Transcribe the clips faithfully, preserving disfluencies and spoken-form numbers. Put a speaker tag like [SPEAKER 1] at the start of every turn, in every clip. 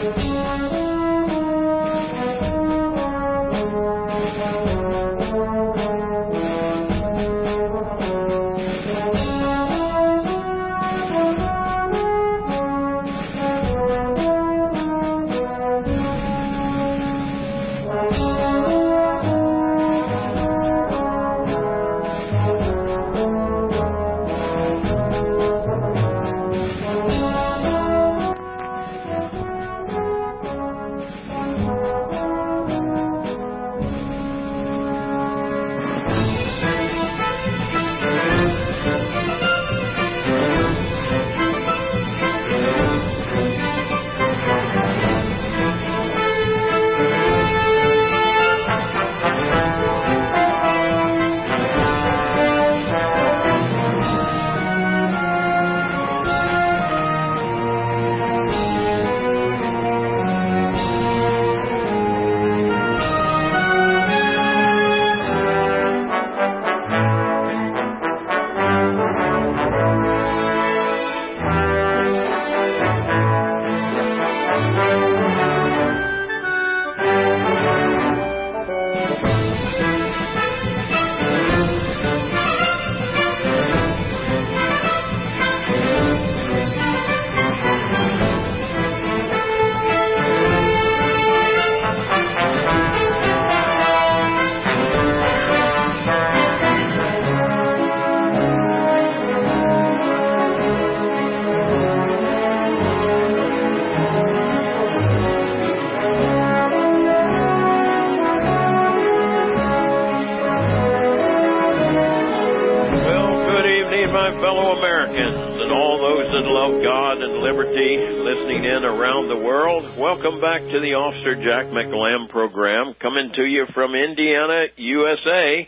[SPEAKER 1] fellow Americans and all those that love God and liberty listening in around the world. Welcome back to the Officer Jack McLam program, coming to you from Indiana, U S A.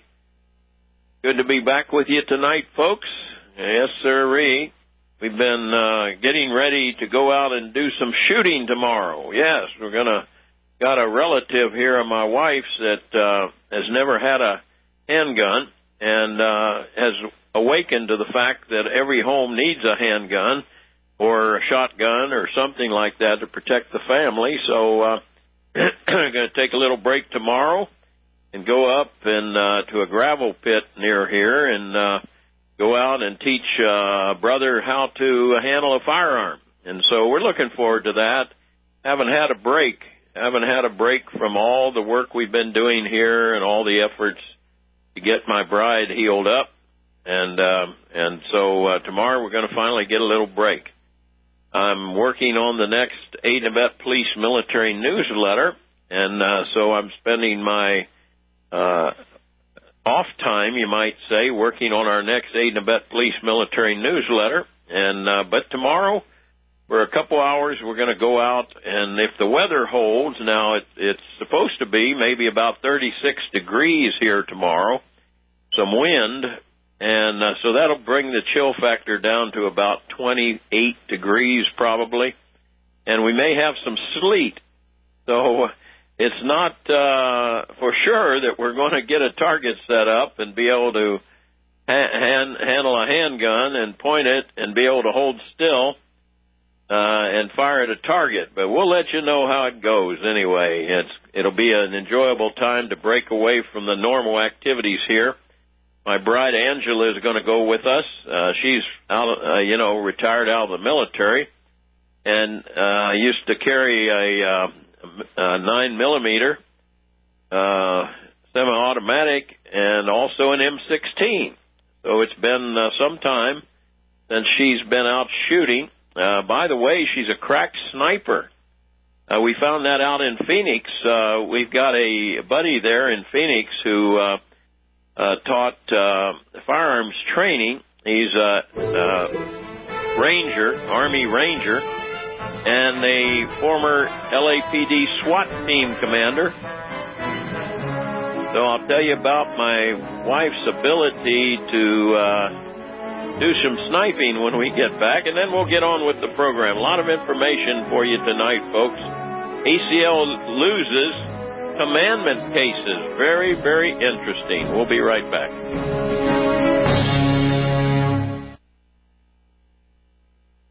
[SPEAKER 1] Good to be back with you tonight, folks. Yes, sirree. We've been uh, getting ready to go out and do some shooting tomorrow. Yes, we're going to, got a relative here of my wife's that uh, has never had a handgun and uh, has awakened to the fact that every home needs a handgun or a shotgun or something like that to protect the family. So uh, I'm going to take a little break tomorrow and go up and uh, to a gravel pit near here and uh, go out and teach uh, a brother how to handle a firearm. And so we're looking forward to that. Haven't had a break. Haven't had a break from all the work we've been doing here and all the efforts to get my bride healed up. And uh, and so uh, tomorrow we're going to finally get a little break. I'm working on the next Aid and Abet Police Military newsletter, and uh, so I'm spending my uh, off time, you might say, working on our next Aid and Abet Police Military newsletter. And uh, but tomorrow, for a couple hours, we're going to go out, and if the weather holds, now it, it's supposed to be maybe about thirty-six degrees here tomorrow, some wind. And uh, so that'll bring the chill factor down to about twenty-eight degrees probably. And we may have some sleet. So it's not uh, for sure that we're going to get a target set up and be able to ha- hand, handle a handgun and point it and be able to hold still uh, and fire at a target. But we'll let you know how it goes anyway. It's, it'll be an enjoyable time to break away from the normal activities here. My bride, Angela, is going to go with us. Uh, she's out, uh, you know, retired out of the military and uh, used to carry a, uh, a nine millimeter uh, semi-automatic and also an M sixteen. So it's been uh, some time since she's been out shooting. Uh, by the way, she's a crack sniper. Uh, we found that out in Phoenix. Uh, we've got a buddy there in Phoenix who uh, Uh, taught uh, firearms training. He's a, a ranger, Army Ranger, and a former L A P D SWAT team commander. So I'll tell you about my wife's ability to uh, do some sniping when we get back, and then we'll get on with the program. A lot of information for you tonight, folks. A C L loses commandment cases. Very, very interesting. We'll be right back.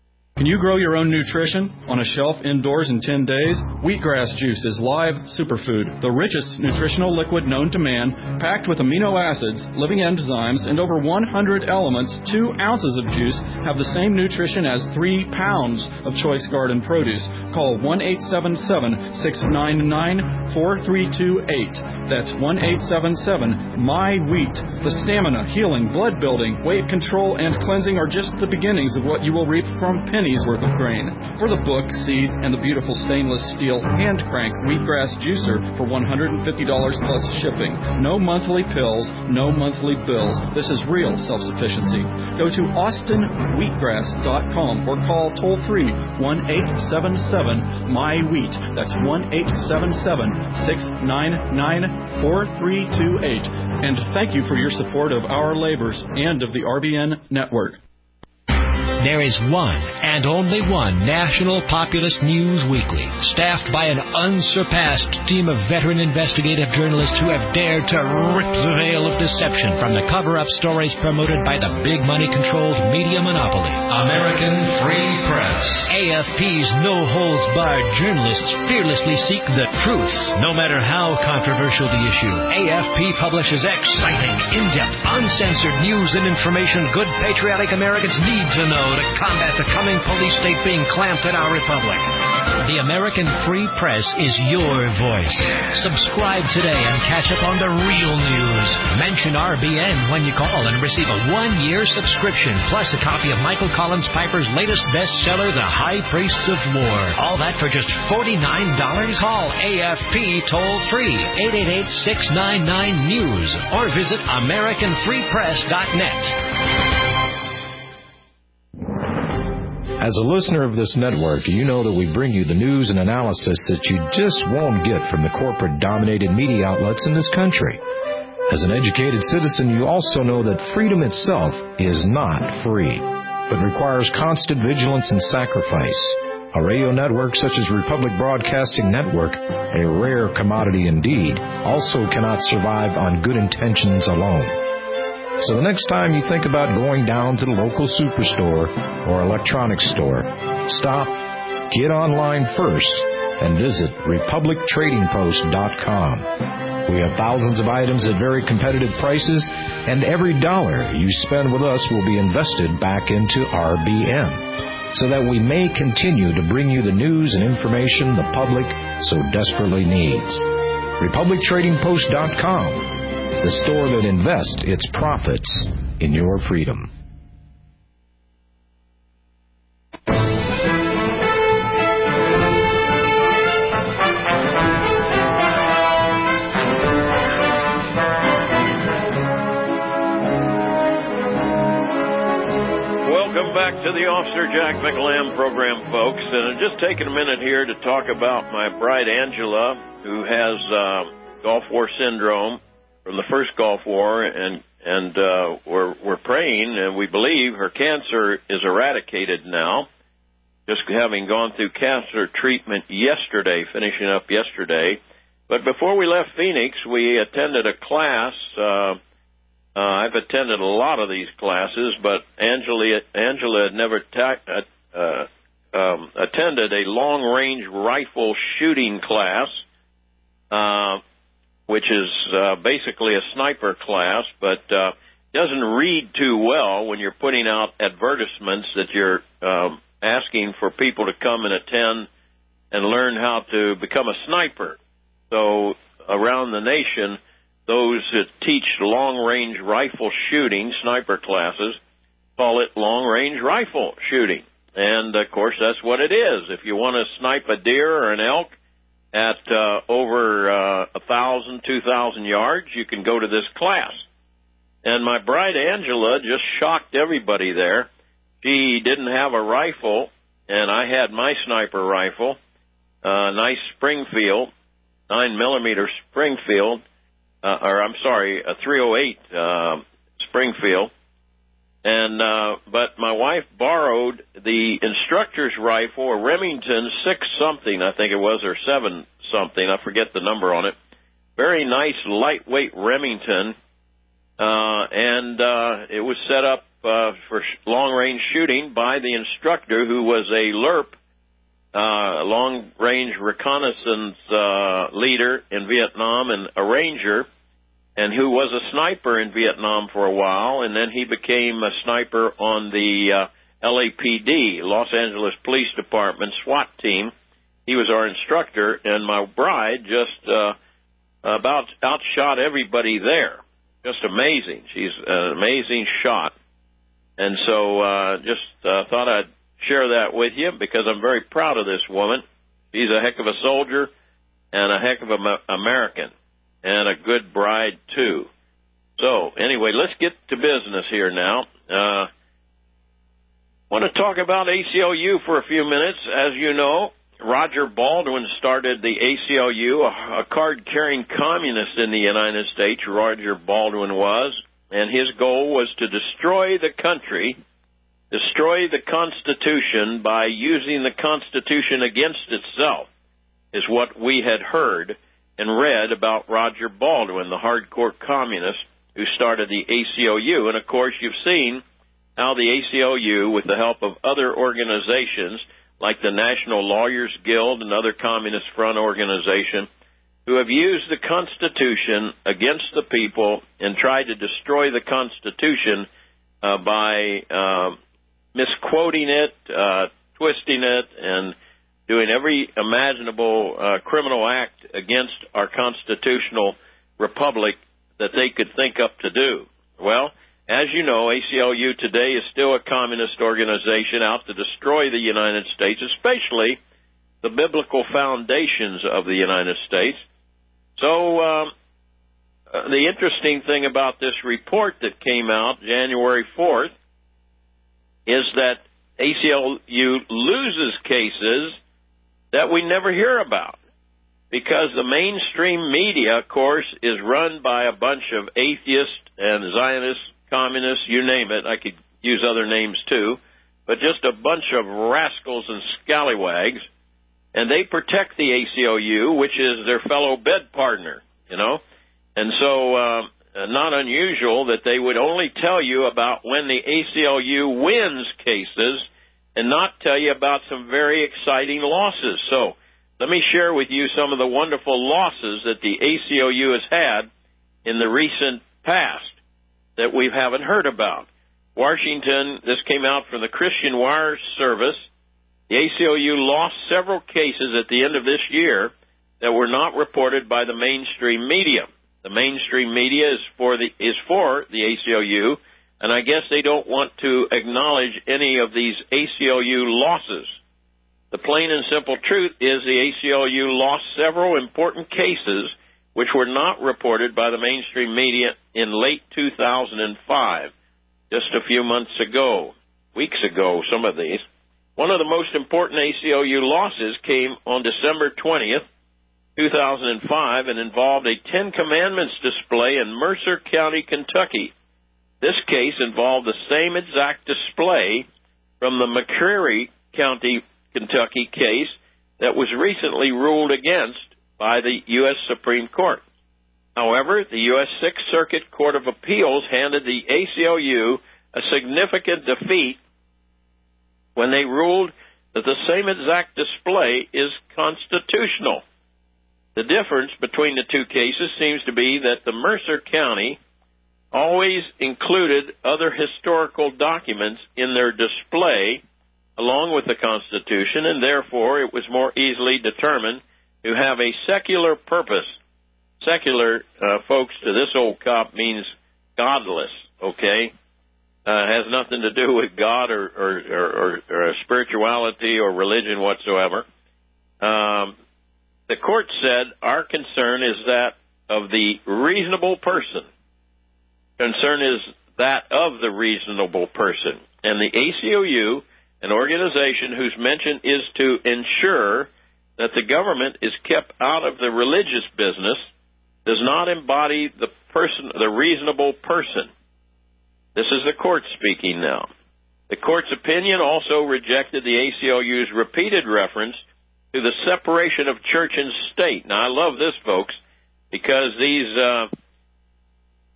[SPEAKER 2] Can you grow your own nutrition on a shelf indoors in ten days? Wheatgrass juice is live superfood, the richest nutritional liquid known to man, packed with amino acids, living enzymes, and over one hundred elements. Two ounces of juice have the same nutrition as three pounds of choice garden produce. Call one eight seven seven, six nine nine, four three two eight. That's one eight seven seven, M Y wheat. The stamina, healing, blood building, weight control, and cleansing are just the beginnings of what you will reap from pennies worth of grain. For the book, seed, and the beautiful stainless steel hand crank wheatgrass juicer for one hundred fifty dollars plus shipping. No monthly pills, no monthly bills. This is real self-sufficiency. Go to austin wheatgrass dot com or call toll-free one eight seven seven, M Y wheat. That's one eight seven seven, six nine nine, four three two eight. And thank you for your support of our labors and of the R B N network.
[SPEAKER 3] There is one and only one National Populist News Weekly, staffed by an unsurpassed team of veteran investigative journalists who have dared to rip the veil of deception from the cover-up stories promoted by the big money-controlled media monopoly. American Free Press. A F P's no-holds-barred journalists fearlessly seek the truth, no matter how controversial the issue. A F P publishes exciting, in-depth, uncensored news and information good patriotic Americans need to know to combat the coming police state being clamped at our republic. The American Free Press is your voice. Subscribe today and catch up on the real news. Mention R B N when you call and receive a one-year subscription, plus a copy of Michael Collins Piper's latest bestseller, The High Priests of War. All that for just forty-nine dollars. Call A F P toll-free, eight eight eight, six nine nine, news, or visit american free press dot net.
[SPEAKER 4] As a listener of this network, you know that we bring you the news and analysis that you just won't get from the corporate-dominated media outlets in this country. As an educated citizen, you also know that freedom itself is not free, but requires constant vigilance and sacrifice. A radio network such as Republic Broadcasting Network, a rare commodity indeed, also cannot survive on good intentions alone. So the next time you think about going down to the local superstore or electronics store, stop, get online first, and visit republic trading post dot com. We have thousands of items at very competitive prices, and every dollar you spend with us will be invested back into R B N, so that we may continue to bring you the news and information the public so desperately needs. republic trading post dot com. The store that invests its profits in your freedom.
[SPEAKER 1] Welcome back to the Officer Jack McLam program, folks. And I'm just taking a minute here to talk about my bride, Angela, who has uh, Gulf War syndrome from the first Gulf War, and and uh, we're we're praying, and we believe her cancer is eradicated now. Just having gone through cancer treatment yesterday, finishing up yesterday. But before we left Phoenix, we attended a class. Uh, uh, I've attended a lot of these classes, but Angela Angela had never ta- uh, uh, um, attended a long-range rifle shooting class. Uh, which is uh, basically a sniper class, but uh, doesn't read too well when you're putting out advertisements that you're um, asking for people to come and attend and learn how to become a sniper. So around the nation, those that teach long-range rifle shooting, sniper classes, call it long-range rifle shooting. And, of course, that's what it is. If you want to snipe a deer or an elk at uh, over uh, one thousand, two thousand yards, you can go to this class. And my bride, Angela, just shocked everybody there. She didn't have a rifle, and I had my sniper rifle, a uh, nice Springfield, nine millimeter Springfield, uh, or I'm sorry, a three oh eight uh, Springfield. And uh, but my wife borrowed the instructor's rifle, a Remington six something, I think it was, or seven something. I forget the number on it. Very nice, lightweight Remington, uh, and uh, it was set up uh, for sh- long-range shooting by the instructor, who was a L R P, uh, long-range reconnaissance uh, leader in Vietnam and a ranger, and who was a sniper in Vietnam for a while, and then he became a sniper on the uh, L A P D, Los Angeles Police Department SWAT team. He was our instructor, and my bride just uh, about outshot everybody there. Just amazing. She's an amazing shot. And so uh, just uh, thought I'd share that with you because I'm very proud of this woman. She's a heck of a soldier and a heck of an American and a good bride, too. So, anyway, let's get to business here now. Uh, I want to talk about A C L U for a few minutes. As you know, Roger Baldwin started the A C L U, a, a card-carrying communist in the United States, Roger Baldwin was, and his goal was to destroy the country, destroy the Constitution by using the Constitution against itself, is what we had heard and read about Roger Baldwin, the hardcore communist who started the A C L U. And, of course, you've seen how the A C L U, with the help of other organizations like the National Lawyers Guild and other Communist Front organization, who have used the Constitution against the people and tried to destroy the Constitution uh, by uh, misquoting it, uh, twisting it, and doing every imaginable uh, criminal act against our constitutional republic that they could think up to do. Well, as you know, A C L U today is still a communist organization out to destroy the United States, especially the biblical foundations of the United States. So um, uh, the interesting thing about this report that came out January fourth is that A C L U loses cases that we never hear about, because the mainstream media, of course, is run by a bunch of atheists and Zionists, communists, you name it. I could use other names too, but just a bunch of rascals and scallywags, and they protect the A C L U, which is their fellow bed partner, you know. And so uh, not unusual that they would only tell you about when the A C L U wins cases and not tell you about some very exciting losses. So let me share with you some of the wonderful losses that the A C L U has had in the recent past that we haven't heard about. Washington, this came out from the Christian Wire Service. The A C L U lost several cases at the end of this year that were not reported by the mainstream media. The mainstream media is for the is for the A C L U, and I guess they don't want to acknowledge any of these A C L U losses. The plain and simple truth is the A C L U lost several important cases which were not reported by the mainstream media in late two thousand five, just a few months ago, weeks ago, some of these. One of the most important A C L U losses came on December twentieth, two thousand five, and involved a Ten Commandments display in Mercer County, Kentucky. This case involved the same exact display from the McCreary County, Kentucky case that was recently ruled against by the U S Supreme Court. However, the U S Sixth Circuit Court of Appeals handed the A C L U a significant defeat when they ruled that the same exact display is constitutional. The difference between the two cases seems to be that the Mercer County always included other historical documents in their display along with the Constitution, and therefore it was more easily determined to have a secular purpose. Secular, uh, folks, to this old cop means godless, okay? Uh, has nothing to do with God or, or, or, or spirituality or religion whatsoever. Um, the court said our concern is that of the reasonable person. Concern is that of the reasonable person. And the A C L U, an organization whose mission is to ensure that the government is kept out of the religious business, does not embody the person, the reasonable person. This is the court speaking now. The court's opinion also rejected the A C L U's repeated reference to the separation of church and state. Now, I love this, folks, because these uh,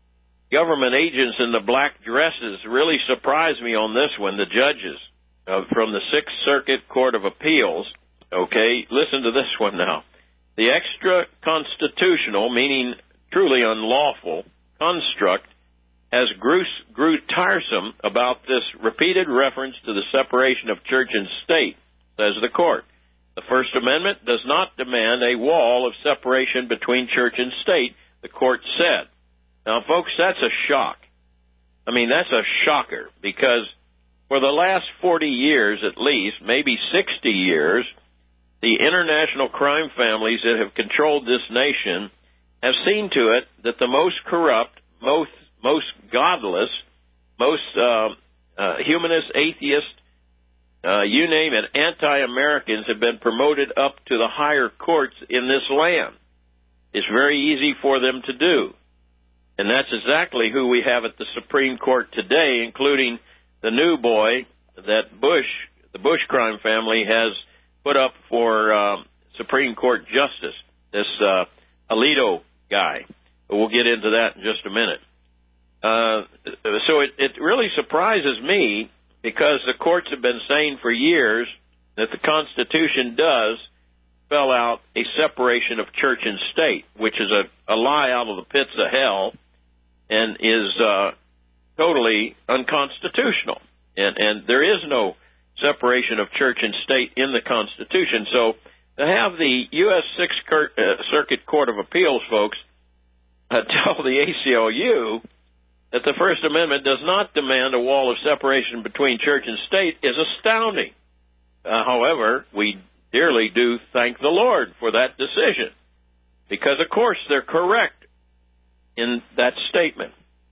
[SPEAKER 1] government agents in the black dresses really surprised me on this one, the judges uh, from the Sixth Circuit Court of Appeals. Okay, listen to this one now. The extra-constitutional, meaning truly unlawful, construct has grew, grew tiresome about this repeated reference to the separation of church and state, says the court. The First Amendment does not demand a wall of separation between church and state, the court said. Now, folks, that's a shock. I mean, that's a shocker, because for the last forty years at least, maybe sixty years, the international crime families that have controlled this nation have seen to it that the most corrupt, most most godless, most uh, uh, humanist, atheist, uh, you name it, anti-Americans have been promoted up to the higher courts in this land. It's very easy for them to do. And that's exactly who we have at the Supreme Court today, including the new boy that Bush, the Bush crime family, has put up for uh, Supreme Court justice, this uh, Alito guy. But we'll get into that in just a minute. Uh, so it, it really surprises me, because the courts have been saying for years that the Constitution does spell out a separation of church and state, which is a, a lie out of the pits of hell and is uh, totally unconstitutional. And, and there is no separation of church and state in the Constitution. So to have the U S Sixth Circuit Court of Appeals, folks, uh, tell the A C L U that the First Amendment does not demand a wall of separation between church and state is astounding. Uh, however, we dearly do thank the Lord for that decision, because, of course, they're correct in that statement.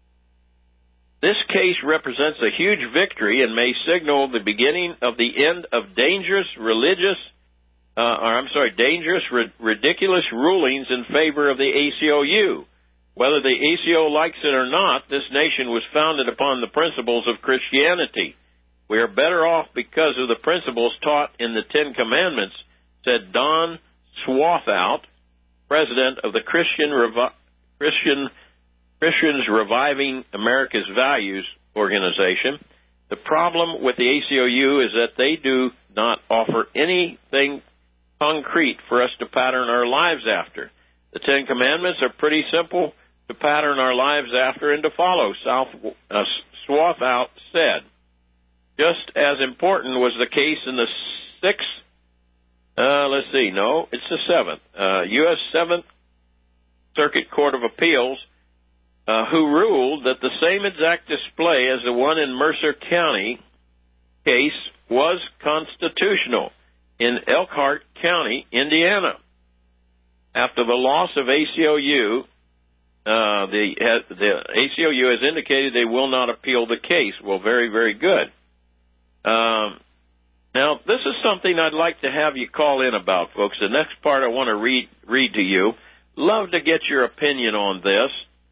[SPEAKER 1] This case represents a huge victory and may signal the beginning of the end of dangerous religious, uh, or I'm sorry, dangerous, ri- ridiculous rulings in favor of the A C L U. Whether the A C O likes it or not, this nation was founded upon the principles of Christianity. We are better off because of the principles taught in the Ten Commandments, said Don Swathout, president of the Christian Revi- Christian Christians Reviving America's Values organization. The problem with the A C O U is that they do not offer anything concrete for us to pattern our lives after. The Ten Commandments are pretty simple to pattern our lives after and to follow, South, uh, Swathout said. Just as important was the case in the sixth, uh, let's see, no, it's the seventh, uh, U S Seventh Circuit Court of Appeals, uh, who ruled that the same exact display as the one in Mercer County case was constitutional in Elkhart County, Indiana. After the loss of A C L U, uh, the, the A C L U has indicated they will not appeal the case. Well, very, very good. Um, now, this is something I'd like to have you call in about, folks. The next part I want to read read to you. Love to get your opinion on this.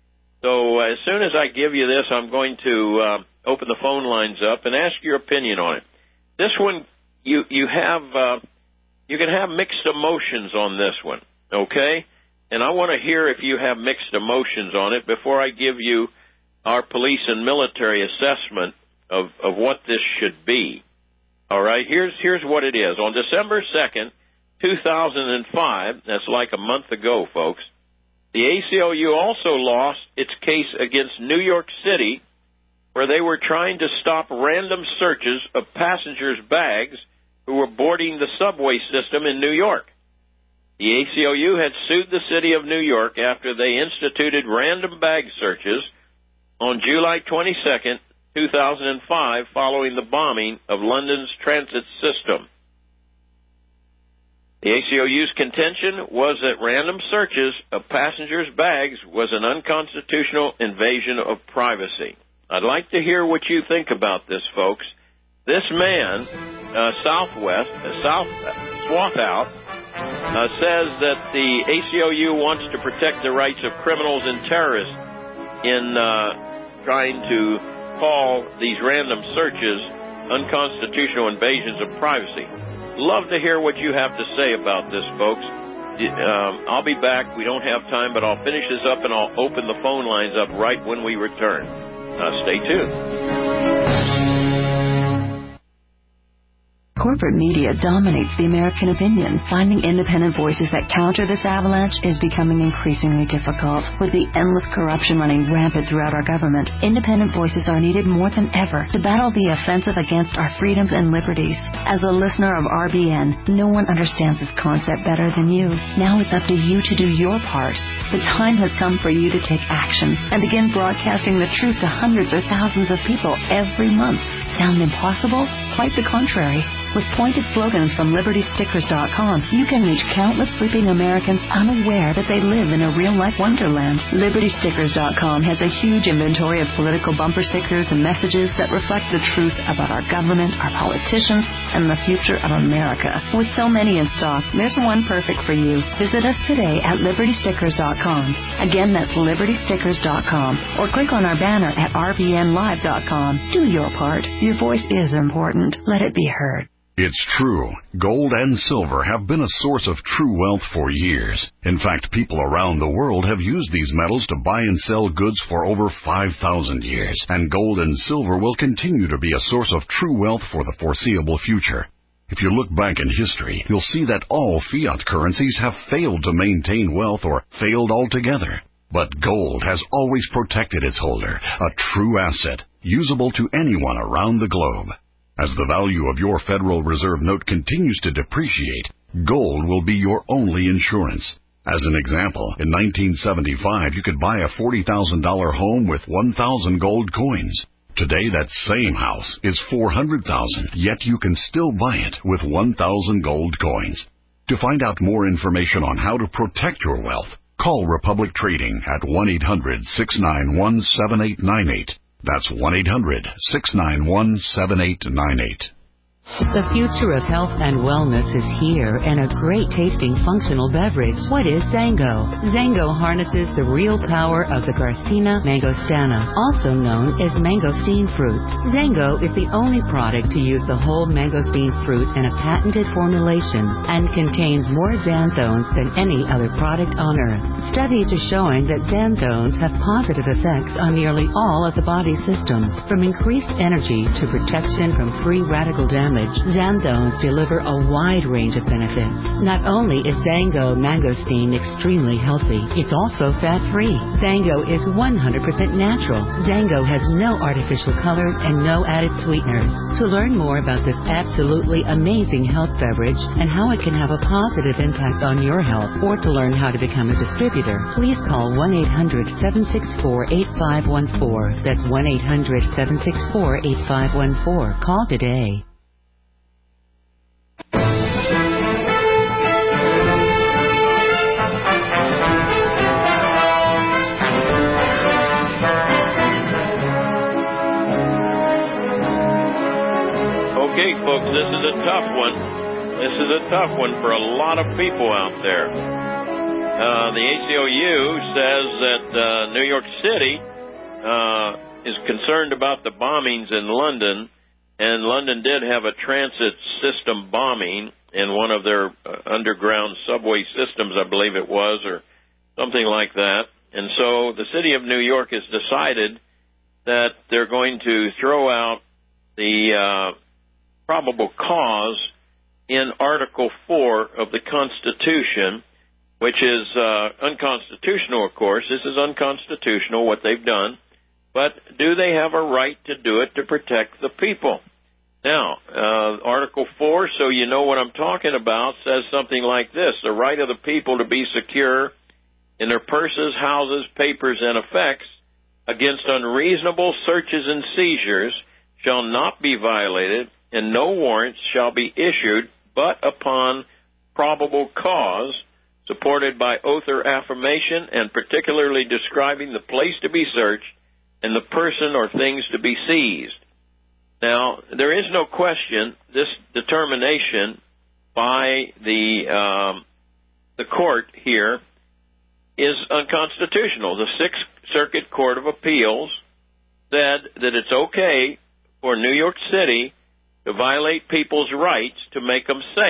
[SPEAKER 1] So uh, as soon as I give you this, I'm going to uh, open the phone lines up and ask your opinion on it. This one, you you have uh, you can have mixed emotions on this one, okay? And I want to hear if you have mixed emotions on it before I give you our police and military assessment of, of what this should be. All right, here's here's what it is. On December second, two thousand five, that's like a month ago, folks, the A C L U also lost its case against New York City, where they were trying to stop random searches of passengers' bags who were boarding the subway system in New York. The A C L U had sued the city of New York after they instituted random bag searches on July twenty-second, two thousand five, following the bombing of London's transit system. The A C L U's contention was that random searches of passengers' bags was an unconstitutional invasion of privacy. I'd like to hear what you think about this, folks. This man, uh, Southwest, uh, South Swathout, uh, says that the A C L U wants to protect the rights of criminals and terrorists in uh, trying to call these random searches unconstitutional invasions of privacy. Love to hear what you have to say about this, folks. Um, I'll be back. We don't have time, but I'll finish this up and I'll open the phone lines up right when we return. Uh, stay tuned.
[SPEAKER 5] Corporate media dominates the American opinion. Finding independent voices that counter this avalanche is becoming increasingly difficult. With the endless corruption running rampant throughout our government, independent voices are needed more than ever to battle the offensive against our freedoms and liberties. As a listener of R B N, no one understands this concept better than you. Now it's up to you to do your part. The time has come for you to take action and begin broadcasting the truth to hundreds or thousands of people every month. Sound impossible? Quite the contrary. With pointed slogans from Liberty Stickers dot com, you can reach countless sleeping Americans unaware that they live in a real-life wonderland. Liberty Stickers dot com has a huge inventory of political bumper stickers and messages that reflect the truth about our government, our politicians, and the future of America. With so many in stock, there's one perfect for you. Visit us today at Liberty Stickers dot com. Again, that's Liberty Stickers dot com. Or click on our banner at R B N Live dot com. Do your part. Your voice is important. Let it be heard.
[SPEAKER 6] It's true. Gold and silver have been a source of true wealth for years. In fact, people around the world have used these metals to buy and sell goods for over five thousand years. And gold and silver will continue to be a source of true wealth for the foreseeable future. If you look back in history, you'll see that all fiat currencies have failed to maintain wealth or failed altogether. But gold has always protected its holder, a true asset, usable to anyone around the globe. As the value of your Federal Reserve note continues to depreciate, gold will be your only insurance. As an example, in nineteen seventy-five, you could buy a forty thousand dollars home with one thousand gold coins. Today, that same house is four hundred thousand dollars, yet you can still buy it with one thousand gold coins. To find out more information on how to protect your wealth, call Republic Trading at one eight hundred, six nine one, seven eight nine eight. That's one eight hundred, six nine one, seven eight nine eight.
[SPEAKER 7] The future of health and wellness is here, and a great tasting functional beverage. What is Zango? Zango harnesses the real power of the Garcinia mangostana, also known as mangosteen fruit. Zango is the only product to use the whole mangosteen fruit in a patented formulation and contains more xanthones than any other product on earth. Studies are showing that xanthones have positive effects on nearly all of the body's systems, from increased energy to protection from free radical damage. Xanthones deliver a wide range of benefits. Not only is Zango mangosteen extremely healthy, it's also fat-free. Zango is one hundred percent natural. Zango has no artificial colors and no added sweeteners. To learn more about this absolutely amazing health beverage and how it can have a positive impact on your health, or to learn how to become a distributor, please call one eight hundred, seven six four, eight five one four. That's one eight hundred, seven six four, eight five one four. Call today.
[SPEAKER 1] Okay, folks, this is a tough one. This is a tough one for a lot of people out there. Uh, the A C L U says that uh, New York City uh, is concerned about the bombings in London, and London did have a transit system bombing in one of their uh, underground subway systems, I believe it was, or something like that. And so the city of New York has decided that they're going to throw out the uh, probable cause in Article four of the Constitution, which is uh, unconstitutional, of course. This is unconstitutional, what they've done. But do they have a right to do it to protect the people? Now, uh, Article four, so you know what I'm talking about, says something like this: the right of the people to be secure in their purses, houses, papers, and effects against unreasonable searches and seizures shall not be violated, and no warrants shall be issued but upon probable cause, supported by oath or affirmation, and particularly describing the place to be searched and the person or things to be seized. Now, there is no question this determination by the um, the court here is unconstitutional. The Sixth Circuit Court of Appeals said that it's okay for New York City to violate people's rights to make them safe.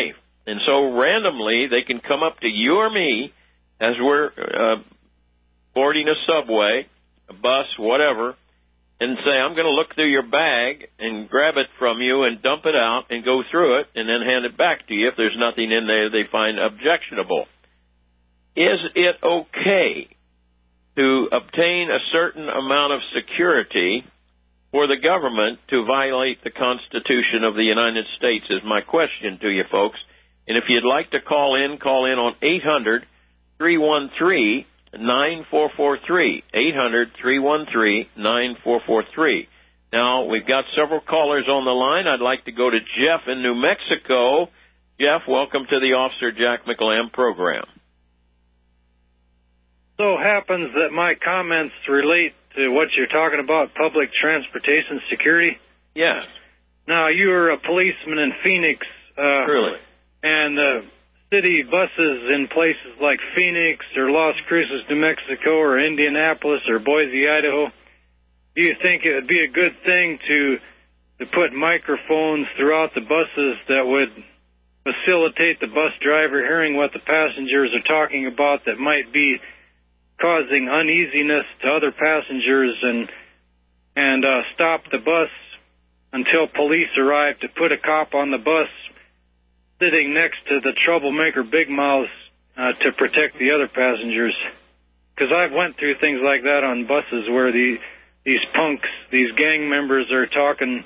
[SPEAKER 1] And so randomly they can come up to you or me as we're uh, boarding a subway, a bus, whatever, and say, I'm going to look through your bag and grab it from you and dump it out and go through it and then hand it back to you if there's nothing in there they find objectionable. Is it okay to obtain a certain amount of security for the government to violate the Constitution of the United States is my question to you folks. And if you'd like to call in, call in on eight hundred, three one three, nine four four three, eight hundred, three one three, nine four four three. Now, we've got several callers on the line. I'd like to go to Jeff in New Mexico. Jeff, welcome to the Officer Jack McLamb program.
[SPEAKER 8] So happens that my comments relate to what you're talking about, public transportation security.
[SPEAKER 1] Yes.
[SPEAKER 8] Now, you were a policeman in Phoenix. Uh,
[SPEAKER 1] Truly.
[SPEAKER 8] And uh, city buses in places like Phoenix or Las Cruces, New Mexico, or Indianapolis or Boise, Idaho, do you think it would be a good thing to to put microphones throughout the buses that would facilitate the bus driver hearing what the passengers are talking about that might be causing uneasiness to other passengers and and uh, stop the bus until police arrive to put a cop on the bus sitting next to the troublemaker big mouths uh, to protect the other passengers? Because I've went through things like that on buses where the these punks, these gang members are talking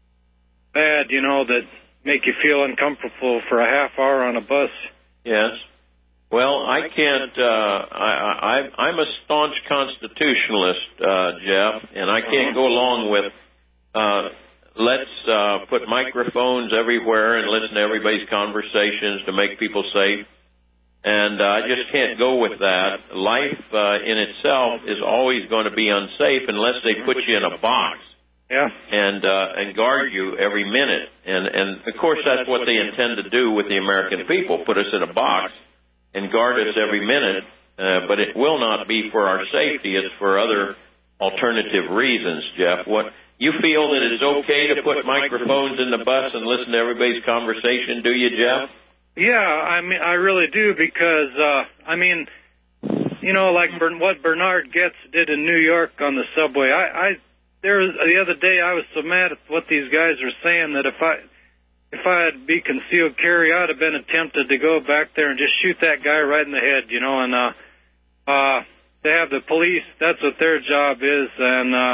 [SPEAKER 8] bad, you know, that make you feel uncomfortable for a half hour on a bus.
[SPEAKER 1] Yes. Well, I can't, uh, I, I, I'm a staunch constitutionalist, uh, Jeff, and I can't go along with, uh, let's, uh, put microphones everywhere and listen to everybody's conversations to make people safe. And, uh, I just can't go with that. Life, uh, in itself is always going to be unsafe unless they put you in a box.
[SPEAKER 8] Yeah.
[SPEAKER 1] And, uh, and guard you every minute. And, and of course that's what they intend to do with the American people, put us in a box and guard us every minute, uh, but it will not be for our safety. It's for other alternative reasons, Jeff. What you feel that it's okay to put microphones in the bus and listen to everybody's conversation, do you, Jeff?
[SPEAKER 8] Yeah, I mean, I really do because, uh, I mean, you know, like Bern, what Bernard Goetz did in New York on the subway. I, I there was, the other day I was so mad at what these guys were saying that if I If I'd be concealed carry, I'd have been tempted to go back there and just shoot that guy right in the head, you know, and uh, uh, they have the police, that's what their job is, and uh,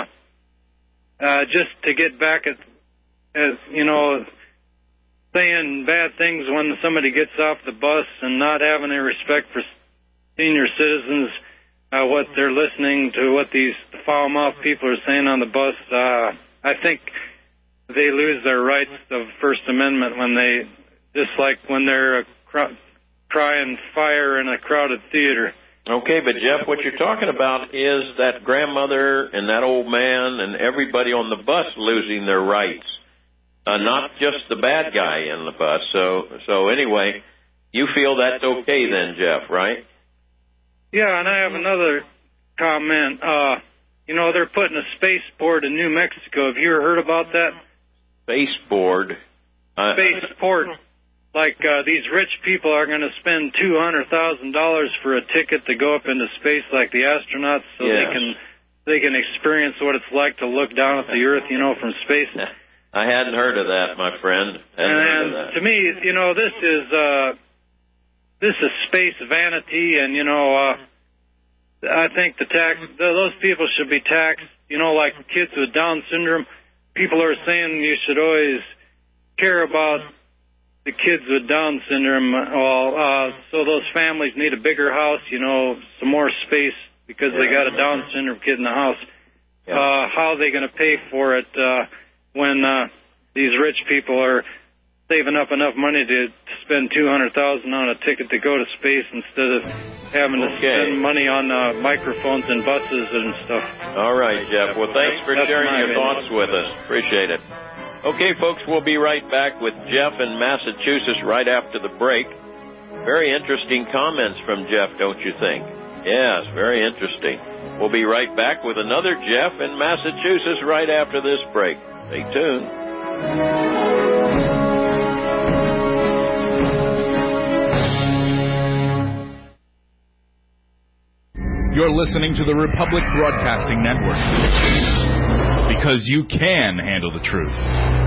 [SPEAKER 8] uh, just to get back at, as you know, saying bad things when somebody gets off the bus and not having any respect for senior citizens, uh, what they're listening to, what these foul-mouthed people are saying on the bus, uh, I think they lose their rights of First Amendment when they, just like when they're uh, cry, crying fire in a crowded theater.
[SPEAKER 1] Okay, but Jeff, what you're talking about is that grandmother and that old man and everybody on the bus losing their rights, uh, not just the bad guy in the bus. So, so anyway, you feel that's okay then, Jeff, right?
[SPEAKER 8] Yeah, and I have another comment. Uh, you know, they're putting a spaceport in New Mexico. Have you ever heard about that?
[SPEAKER 1] Spaceport. Uh,
[SPEAKER 8] Spaceport. Like uh, these rich people are going to spend two hundred thousand dollars for a ticket to go up into space, like the astronauts, so
[SPEAKER 1] yes.
[SPEAKER 8] they can they can experience what it's like to look down at the Earth, you know, from space.
[SPEAKER 1] I hadn't heard of that, my friend. Hadn't
[SPEAKER 8] and
[SPEAKER 1] heard of that.
[SPEAKER 8] To me, you know, this is uh, this is space vanity, and you know, uh, I think the tax those people should be taxed. You know, like kids with Down syndrome. People are saying you should always care about the kids with Down syndrome. Well, uh, so those families need a bigger house, you know, some more space because yeah. they got a Down syndrome kid in the house. Yeah. Uh, how are they going to pay for it uh, when uh, these rich people are saving up enough money to spend two hundred thousand dollars on a ticket to go to space instead of having to okay. spend money on uh, microphones and buses and stuff?
[SPEAKER 1] All right, Jeff. Well, thanks for
[SPEAKER 8] That's
[SPEAKER 1] sharing your
[SPEAKER 8] opinion.
[SPEAKER 1] thoughts with us. Appreciate it. Okay, folks, we'll be right back with Jeff in Massachusetts right after the break. Very interesting comments from Jeff, don't you think? Yes, very interesting. We'll be right back with another Jeff in Massachusetts right after this break. Stay tuned.
[SPEAKER 9] listening to the Republic Broadcasting Network, because you can handle the truth.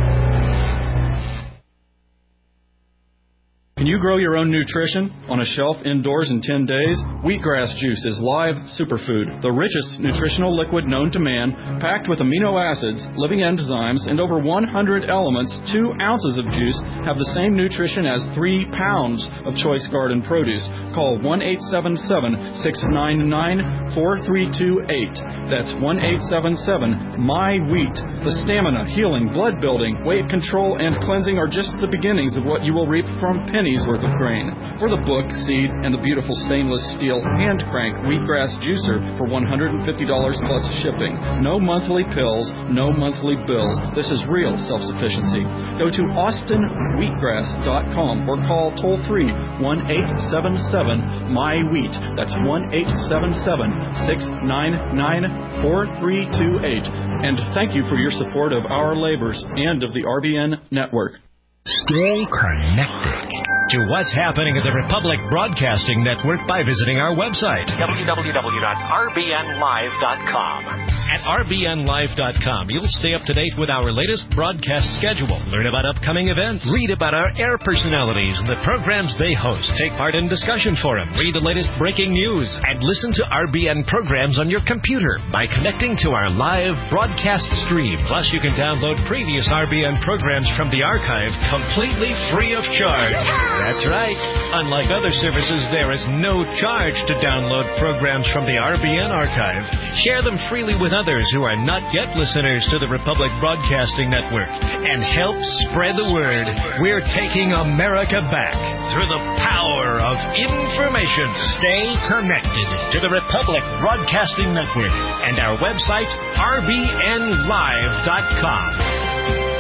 [SPEAKER 2] Can you grow your own nutrition on a shelf indoors in ten days? Wheatgrass juice is live superfood, the richest nutritional liquid known to man, packed with amino acids, living enzymes, and over one hundred elements. Two ounces of juice have the same nutrition as three pounds of choice garden produce. Call one eight seven seven, six nine nine, four three two eight. That's one eight seven seven, M Y wheat. The stamina, healing, blood building, weight control, and cleansing are just the beginnings of what you will reap from pennies worth of grain. For the book, seed, and the beautiful stainless steel hand crank wheatgrass juicer for one hundred fifty dollars plus shipping. No monthly pills, no monthly bills. This is real self-sufficiency. Go to austin wheatgrass dot com or call toll free one eight seven seven, M Y wheat. That's one eight seven seven, six nine nine, four three two eight. And thank you for your support of our labors and of the R B N network.
[SPEAKER 3] Stay connected to what's happening at the Republic Broadcasting Network by visiting our website, w w w dot r b n live dot com. At r b n live dot com, you'll stay up to date with our latest broadcast schedule, learn about upcoming events, read about our air personalities and the programs they host, take part in discussion forum, read the latest breaking news, and listen to R B N programs on your computer by connecting to our live broadcast stream. Plus, you can download previous R B N programs from the archive completely free of charge. That's right. Unlike other services, there is no charge to download programs from the R B N archive. Share them freely with others who are not yet listeners to the Republic Broadcasting Network and help spread the word. We're taking America back through the power of information. Stay connected to the Republic Broadcasting Network and our website, r b n live dot com.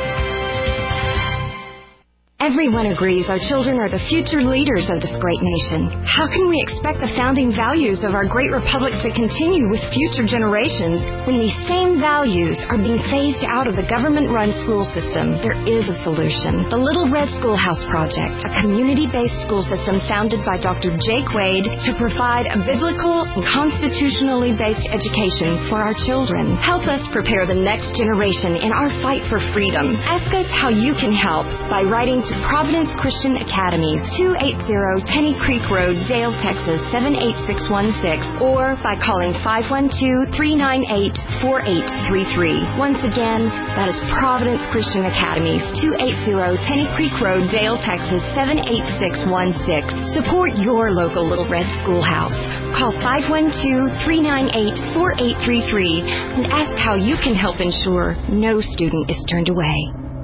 [SPEAKER 10] Everyone agrees our children are the future leaders of this great nation. How can we expect the founding values of our great republic to continue with future generations when these same values are being phased out of the government-run school system? There is a solution. The Little Red Schoolhouse Project, a community-based school system founded by Doctor Jake Wade to provide a biblical and constitutionally based education for our children. Help us prepare the next generation in our fight for freedom. Ask us how you can help by writing to Providence Christian Academy, two eighty Tenny Creek Road, Dale, Texas, seven eight six one six, or by calling five one two, three nine eight, four eight three three. Once again, that is Providence Christian Academy, two eighty Tenny Creek Road, Dale, Texas, seven eight six one six. Support your local Little Red Schoolhouse. Call five one two, three nine eight, four eight three three and ask how you can help ensure no student is turned away.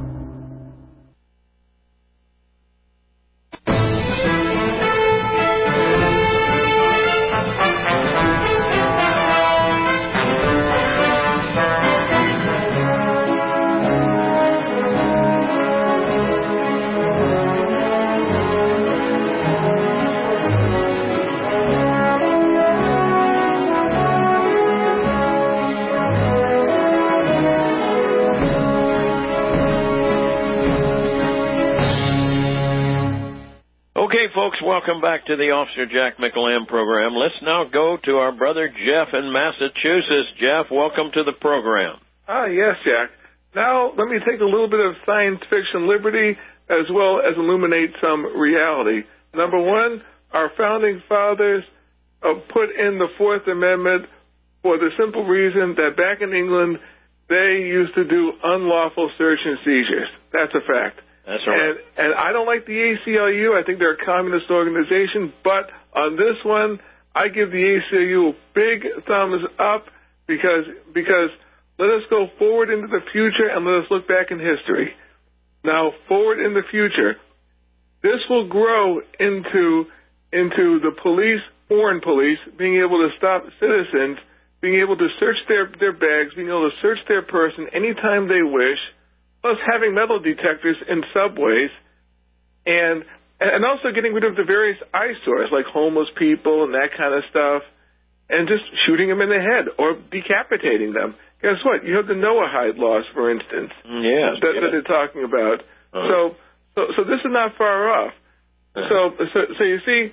[SPEAKER 1] Folks, welcome back to the Officer Jack McEllam program. Let's now go to our brother Jeff in Massachusetts. Jeff, welcome to the program.
[SPEAKER 11] Ah, yes, Jack. Now, let me take a little bit of science fiction liberty as well as illuminate some reality. Number one, our founding fathers uh, put in the Fourth Amendment for the simple reason that back in England, they used to do unlawful search and seizures. That's a fact.
[SPEAKER 1] That's right.
[SPEAKER 11] And, and I don't like the A C L U. I think they're a communist organization. But on this one, I give the A C L U a big thumbs up because because let us go forward into the future and let us look back in history. Now, forward in the future, this will grow into into the police, foreign police, being able to stop citizens, being able to search their, their bags, being able to search their person anytime they wish, plus having metal detectors in subways, and and also getting rid of the various eyesores like homeless people and that kind of stuff, and just shooting them in the head or decapitating them. Guess what? You have the Noahide laws, for instance,
[SPEAKER 1] yes,
[SPEAKER 11] that,
[SPEAKER 1] yes.
[SPEAKER 11] that they're talking about. Uh-huh. So, so, so this is not far off. Uh-huh. So, so, so you see,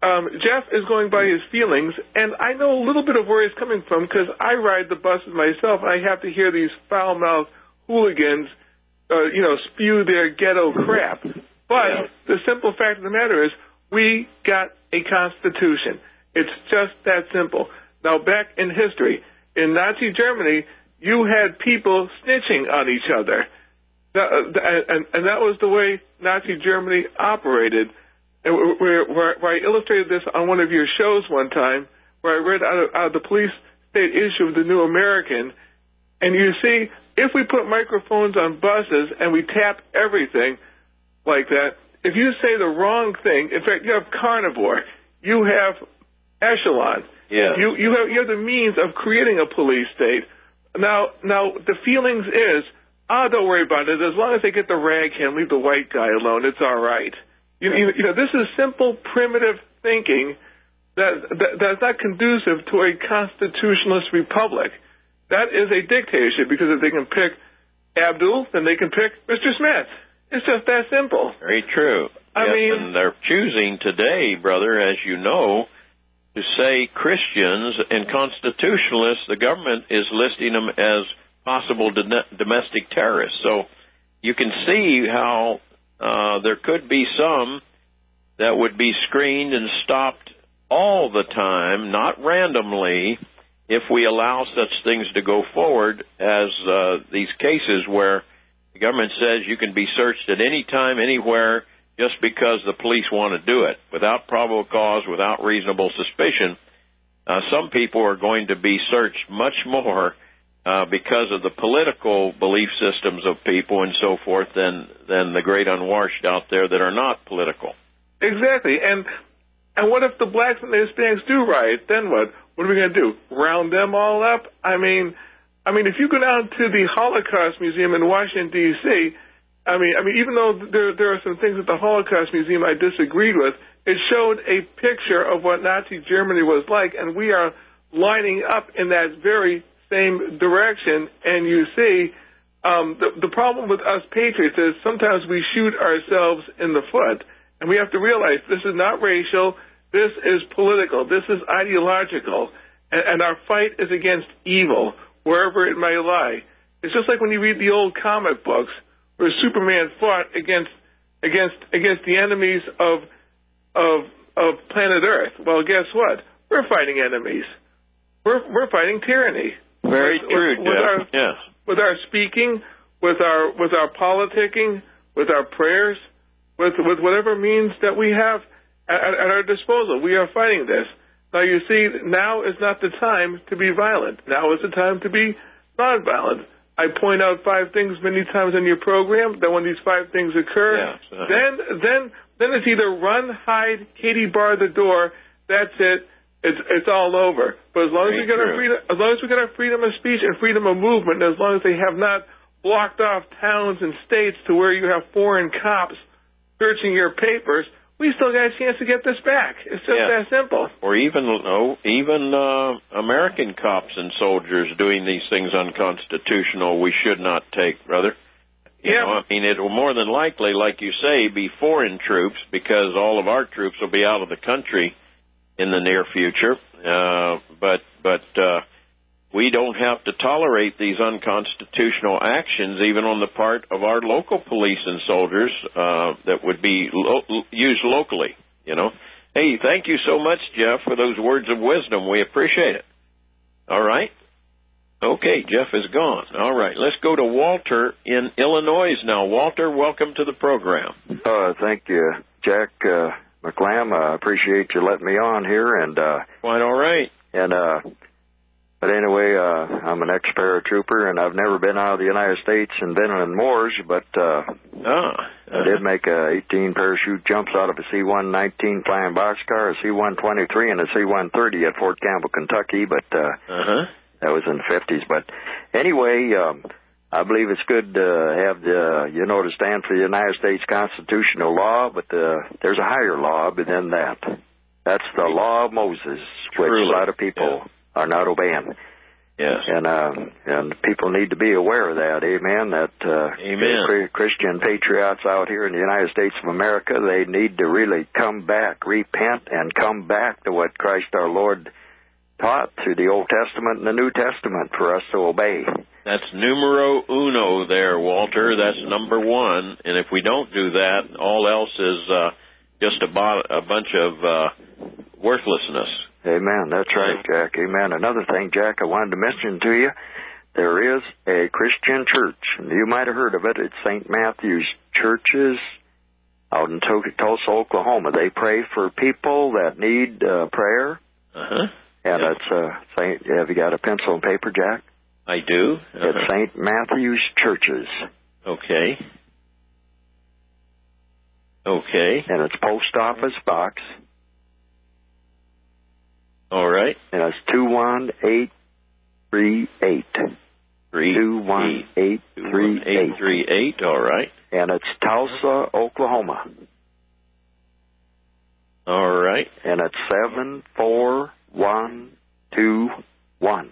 [SPEAKER 11] um, Jeff is going by his feelings, and I know a little bit of where he's coming from because I ride the buses myself, and I have to hear these foul-mouthed hooligans, uh, you know, spew their ghetto crap. But the simple fact of the matter is we got a Constitution. It's just that simple. Now, back in history, in Nazi Germany, you had people snitching on each other. And, and that was the way Nazi Germany operated. And where, where, where I illustrated this on one of your shows one time, where I read out of, out of the police state issue of the New American, and you see, if we put microphones on buses and we tap everything like that, if you say the wrong thing, in fact, you have carnivore, you have echelon,
[SPEAKER 1] yeah.
[SPEAKER 11] you you have you have the means of creating a police state. Now, now the feelings is, ah, don't worry about it. As long as they get the rag hand, leave the white guy alone. It's all right. You, you, you know, this is simple, primitive thinking that, that that's not conducive to a constitutionalist republic. That is a dictatorship, because if they can pick Abdul, then they can pick Mister Smith. It's just that simple.
[SPEAKER 1] Very true.
[SPEAKER 11] I
[SPEAKER 1] yes,
[SPEAKER 11] mean,
[SPEAKER 1] and they're choosing today, brother, as you know, to say Christians and constitutionalists, the government is listing them as possible do- domestic terrorists. So you can see how uh, there could be some that would be screened and stopped all the time, not randomly, if we allow such things to go forward as uh, these cases where the government says you can be searched at any time, anywhere, just because the police want to do it, without probable cause, without reasonable suspicion. Uh, some people are going to be searched much more uh, because of the political belief systems of people and so forth than, than the great unwashed out there that are not political.
[SPEAKER 11] Exactly. And and what if the blacks and the Hispanics do riot? Then what? What are we going to do? Round them all up? I mean, I mean, if you go down to the Holocaust Museum in Washington, D C, I mean, I mean, even though there there are some things at the Holocaust Museum I disagreed with, it showed a picture of what Nazi Germany was like, and we are lining up in that very same direction. And you see, um, the, the problem with us patriots is sometimes we shoot ourselves in the foot, and we have to realize this is not racial, this is political, this is ideological, and, and our fight is against evil, wherever it may lie. It's just like when you read the old comic books, where Superman fought against against against the enemies of of of planet Earth. Well, guess what? We're fighting enemies. We're we're fighting tyranny.
[SPEAKER 1] Very
[SPEAKER 11] with,
[SPEAKER 1] true,
[SPEAKER 11] with,
[SPEAKER 1] Jeff.
[SPEAKER 11] With our,
[SPEAKER 1] yes.
[SPEAKER 11] With our speaking, with our with our politicking, with our prayers, with with whatever means that we have at, at our disposal, we are fighting this. Now, you see, now is not the time to be violent. Now is the time to be nonviolent. I point out five things many times in your program. That when these five things occur,
[SPEAKER 1] yes, uh-huh.
[SPEAKER 11] then then then it's either run, hide, Katie bar the door. That's it. It's it's all over. But as long as we get our freedom, as long as we get our freedom of speech and freedom of movement, and as long as they have not blocked off towns and states to where you have foreign cops searching your papers, we still got a chance to get this back. It's just
[SPEAKER 1] yeah.
[SPEAKER 11] that simple.
[SPEAKER 1] Or even oh, even uh, American cops and soldiers doing these things unconstitutional, we should not take, brother. You
[SPEAKER 11] yeah.
[SPEAKER 1] know, I mean, it will more than likely, like you say, be foreign troops, because all of our troops will be out of the country in the near future. Uh, but but uh, we don't have to tolerate these unconstitutional actions, even on the part of our local police and soldiers uh, that would be lo- used locally, you know. Hey, thank you so much, Jeff, for those words of wisdom. We appreciate it. All right? Okay, Jeff is gone. All right, let's go to Walter in Illinois now. Walter, welcome to the program.
[SPEAKER 12] Uh, thank you, Jack uh, McLam. I uh, appreciate you letting me on here. And uh,
[SPEAKER 1] Quite all right.
[SPEAKER 12] And uh, But anyway, uh, I'm an ex-paratrooper, and I've never been out of the United States and been in wars, but uh,
[SPEAKER 1] ah, uh-huh.
[SPEAKER 12] I did make uh, eighteen parachute jumps out of a C one nineteen flying boxcar, a C one twenty-three, and a C one thirty at Fort Campbell, Kentucky, but uh,
[SPEAKER 1] uh-huh.
[SPEAKER 12] that was in the fifties. But anyway, um, I believe it's good to have the, you know, to stand for the United States constitutional law, but uh, there's a higher law than that. That's the law of Moses, which
[SPEAKER 1] Truly.
[SPEAKER 12] a lot of people...
[SPEAKER 1] Yeah.
[SPEAKER 12] are not obeying.
[SPEAKER 1] Yes.
[SPEAKER 12] And uh, and people need to be aware of that. Amen. That uh,
[SPEAKER 1] Amen.
[SPEAKER 12] Christian patriots out here in the United States of America, they need to really come back, repent, and come back to what Christ our Lord taught through the Old Testament and the New Testament for us to obey.
[SPEAKER 1] That's numero uno there, Walter. That's number one. And if we don't do that, all else is uh, just a, bo- a bunch of uh, worthlessness.
[SPEAKER 12] Amen. That's right, Jack. Amen. Another thing, Jack, I wanted to mention to you, there is a Christian church, and you might have heard of it. It's Saint Matthew's Churches out in Tulsa, Oklahoma. They pray for people that need uh, prayer.
[SPEAKER 1] Uh-huh.
[SPEAKER 12] And
[SPEAKER 1] yep.
[SPEAKER 12] it's uh, Saint. Have you got a pencil and paper, Jack?
[SPEAKER 1] I do. Uh-huh.
[SPEAKER 12] It's Saint Matthew's Churches.
[SPEAKER 1] Okay. Okay.
[SPEAKER 12] And it's post office box.
[SPEAKER 1] All right.
[SPEAKER 12] And it's two one eight three eight. two one eight three eight.
[SPEAKER 1] eight three eight, all right.
[SPEAKER 12] And it's Tulsa, Oklahoma.
[SPEAKER 1] All right.
[SPEAKER 12] And it's seven four one two one.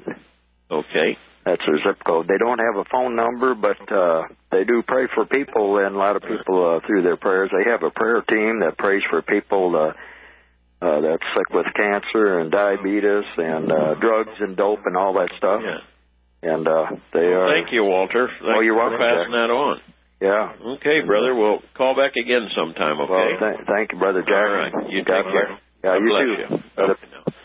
[SPEAKER 1] Okay.
[SPEAKER 12] That's their zip code. They don't have a phone number, but uh, they do pray for people, and a lot of people, uh, through their prayers, they have a prayer team that prays for people uh, uh, that's sick with cancer and diabetes and uh, drugs and dope and all that stuff.
[SPEAKER 1] Yeah.
[SPEAKER 12] And uh, they
[SPEAKER 1] well,
[SPEAKER 12] are.
[SPEAKER 1] Thank you, Walter. Thank
[SPEAKER 12] oh, you're welcome,
[SPEAKER 1] for passing
[SPEAKER 12] Jack.
[SPEAKER 1] that on.
[SPEAKER 12] Yeah.
[SPEAKER 1] Okay, brother. We'll call back again sometime, okay?
[SPEAKER 12] Well, th- thank you, Brother Jack.
[SPEAKER 1] All right. You
[SPEAKER 12] God
[SPEAKER 1] take care.
[SPEAKER 12] Yeah,
[SPEAKER 1] God
[SPEAKER 12] you
[SPEAKER 1] bless
[SPEAKER 12] too.
[SPEAKER 1] You. Okay,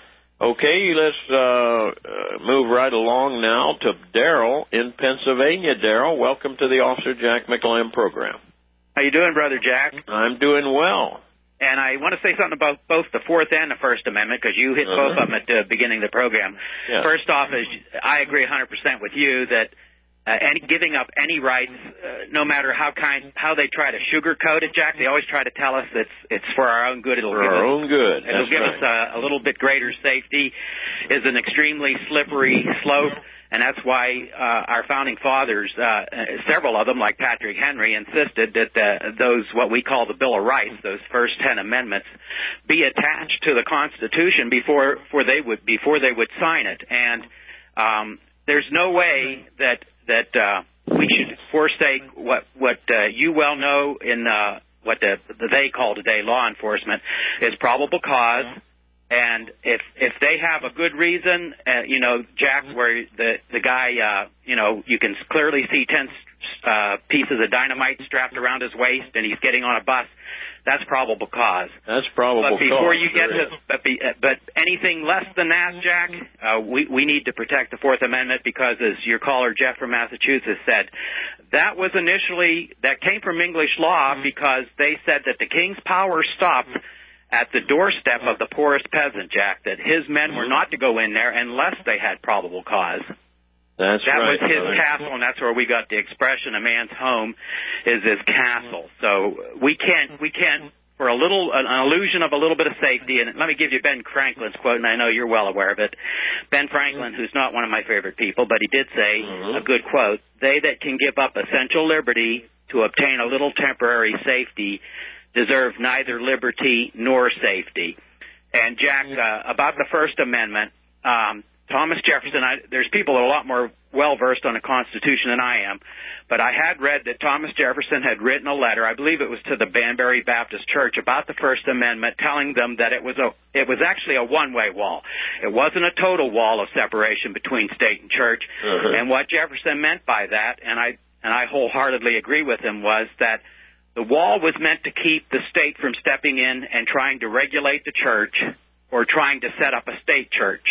[SPEAKER 1] okay, let's uh, uh, move right along now to Daryl in Pennsylvania. Daryl, welcome to the Officer Jack McLam program.
[SPEAKER 13] How you doing, Brother Jack?
[SPEAKER 1] I'm doing well.
[SPEAKER 13] And I want to say something about both the Fourth and the First Amendment, because you hit
[SPEAKER 1] uh-huh.
[SPEAKER 13] both of them at the beginning of the program.
[SPEAKER 1] Yes.
[SPEAKER 13] First off, is I agree one hundred percent with you that uh, any giving up any rights, uh, no matter how kind, how they try to sugarcoat it, Jack, they always try to tell us it's it's for our own good. It'll
[SPEAKER 1] for
[SPEAKER 13] give
[SPEAKER 1] our
[SPEAKER 13] us,
[SPEAKER 1] own good.
[SPEAKER 13] It'll
[SPEAKER 1] That's
[SPEAKER 13] give
[SPEAKER 1] right.
[SPEAKER 13] us a, a little bit greater safety. Is an extremely slippery slope. And that's why uh, our founding fathers, uh, several of them, like Patrick Henry, insisted that the, those, what we call the Bill of Rights, those first ten amendments, be attached to the Constitution before, before they would before they would sign it. And um, there's no way that that uh, we should forsake what what uh, you well know in uh, what the, the they call today law enforcement is probable cause. And if if they have a good reason, uh, you know, Jack, where the the guy, uh, you know, you can clearly see ten uh, pieces of dynamite strapped around his waist, and he's getting on a bus, that's probable cause.
[SPEAKER 1] That's probable
[SPEAKER 13] cause. But before
[SPEAKER 1] cause,
[SPEAKER 13] you get
[SPEAKER 1] sure
[SPEAKER 13] to, but, be, uh, but anything less than that, Jack, uh, we we need to protect the Fourth Amendment because, as your caller Jeff from Massachusetts said, that was initially that came from English law because they said that the king's power stopped at the doorstep of the poorest peasant, Jack, that his men were not to go in there unless they had probable cause.
[SPEAKER 1] That's
[SPEAKER 13] that
[SPEAKER 1] right.
[SPEAKER 13] was his
[SPEAKER 1] brother.
[SPEAKER 13] castle, and that's where we got the expression, a man's home is his castle. So we can't, we can't, for a little, an illusion of a little bit of safety, and let me give you Ben Franklin's quote, and I know you're well aware of it. Ben Franklin, who's not one of my favorite people, but he did say mm-hmm. a good quote, they that can give up essential liberty to obtain a little temporary safety deserve neither liberty nor safety. And, Jack, uh, about the First Amendment, um, Thomas Jefferson, I, there's people that are a lot more well-versed on the Constitution than I am, but I had read that Thomas Jefferson had written a letter, I believe it was to the Banbury Baptist Church, about the First Amendment, telling them that it was a it was actually a one-way wall. It wasn't a total wall of separation between state and church. Uh-huh. And what Jefferson meant by that, and I and I wholeheartedly agree with him, was that the wall was meant to keep the state from stepping in and trying to regulate the church or trying to set up a state church.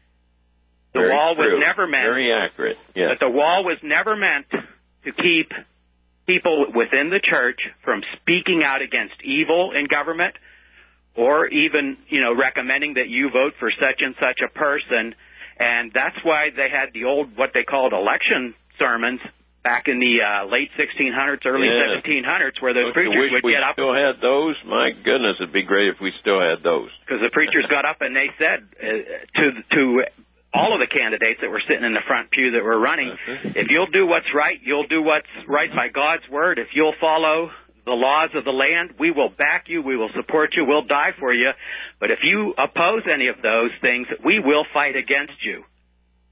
[SPEAKER 13] The
[SPEAKER 1] Very
[SPEAKER 13] wall
[SPEAKER 1] true.
[SPEAKER 13] was never meant.
[SPEAKER 1] Very accurate. Yes.
[SPEAKER 13] But the wall was never meant to keep people within the church from speaking out against evil in government or even, you know, recommending that you vote for such and such a person. And that's why they had the old, what they called election sermons back in the uh, late sixteen hundreds, early
[SPEAKER 1] yeah.
[SPEAKER 13] seventeen hundreds, where those
[SPEAKER 1] Don't you
[SPEAKER 13] preachers
[SPEAKER 1] wish
[SPEAKER 13] would
[SPEAKER 1] we
[SPEAKER 13] get up.
[SPEAKER 1] still had those? My goodness, it'd be great if we still had those.
[SPEAKER 13] Because the preachers got up and they said uh, to to all of the candidates that were sitting in the front pew that were running, uh-huh. if you'll do what's right, you'll do what's right by God's word. If you'll follow the laws of the land, we will back you, we will support you, we'll die for you. But if you oppose any of those things, we will fight against you.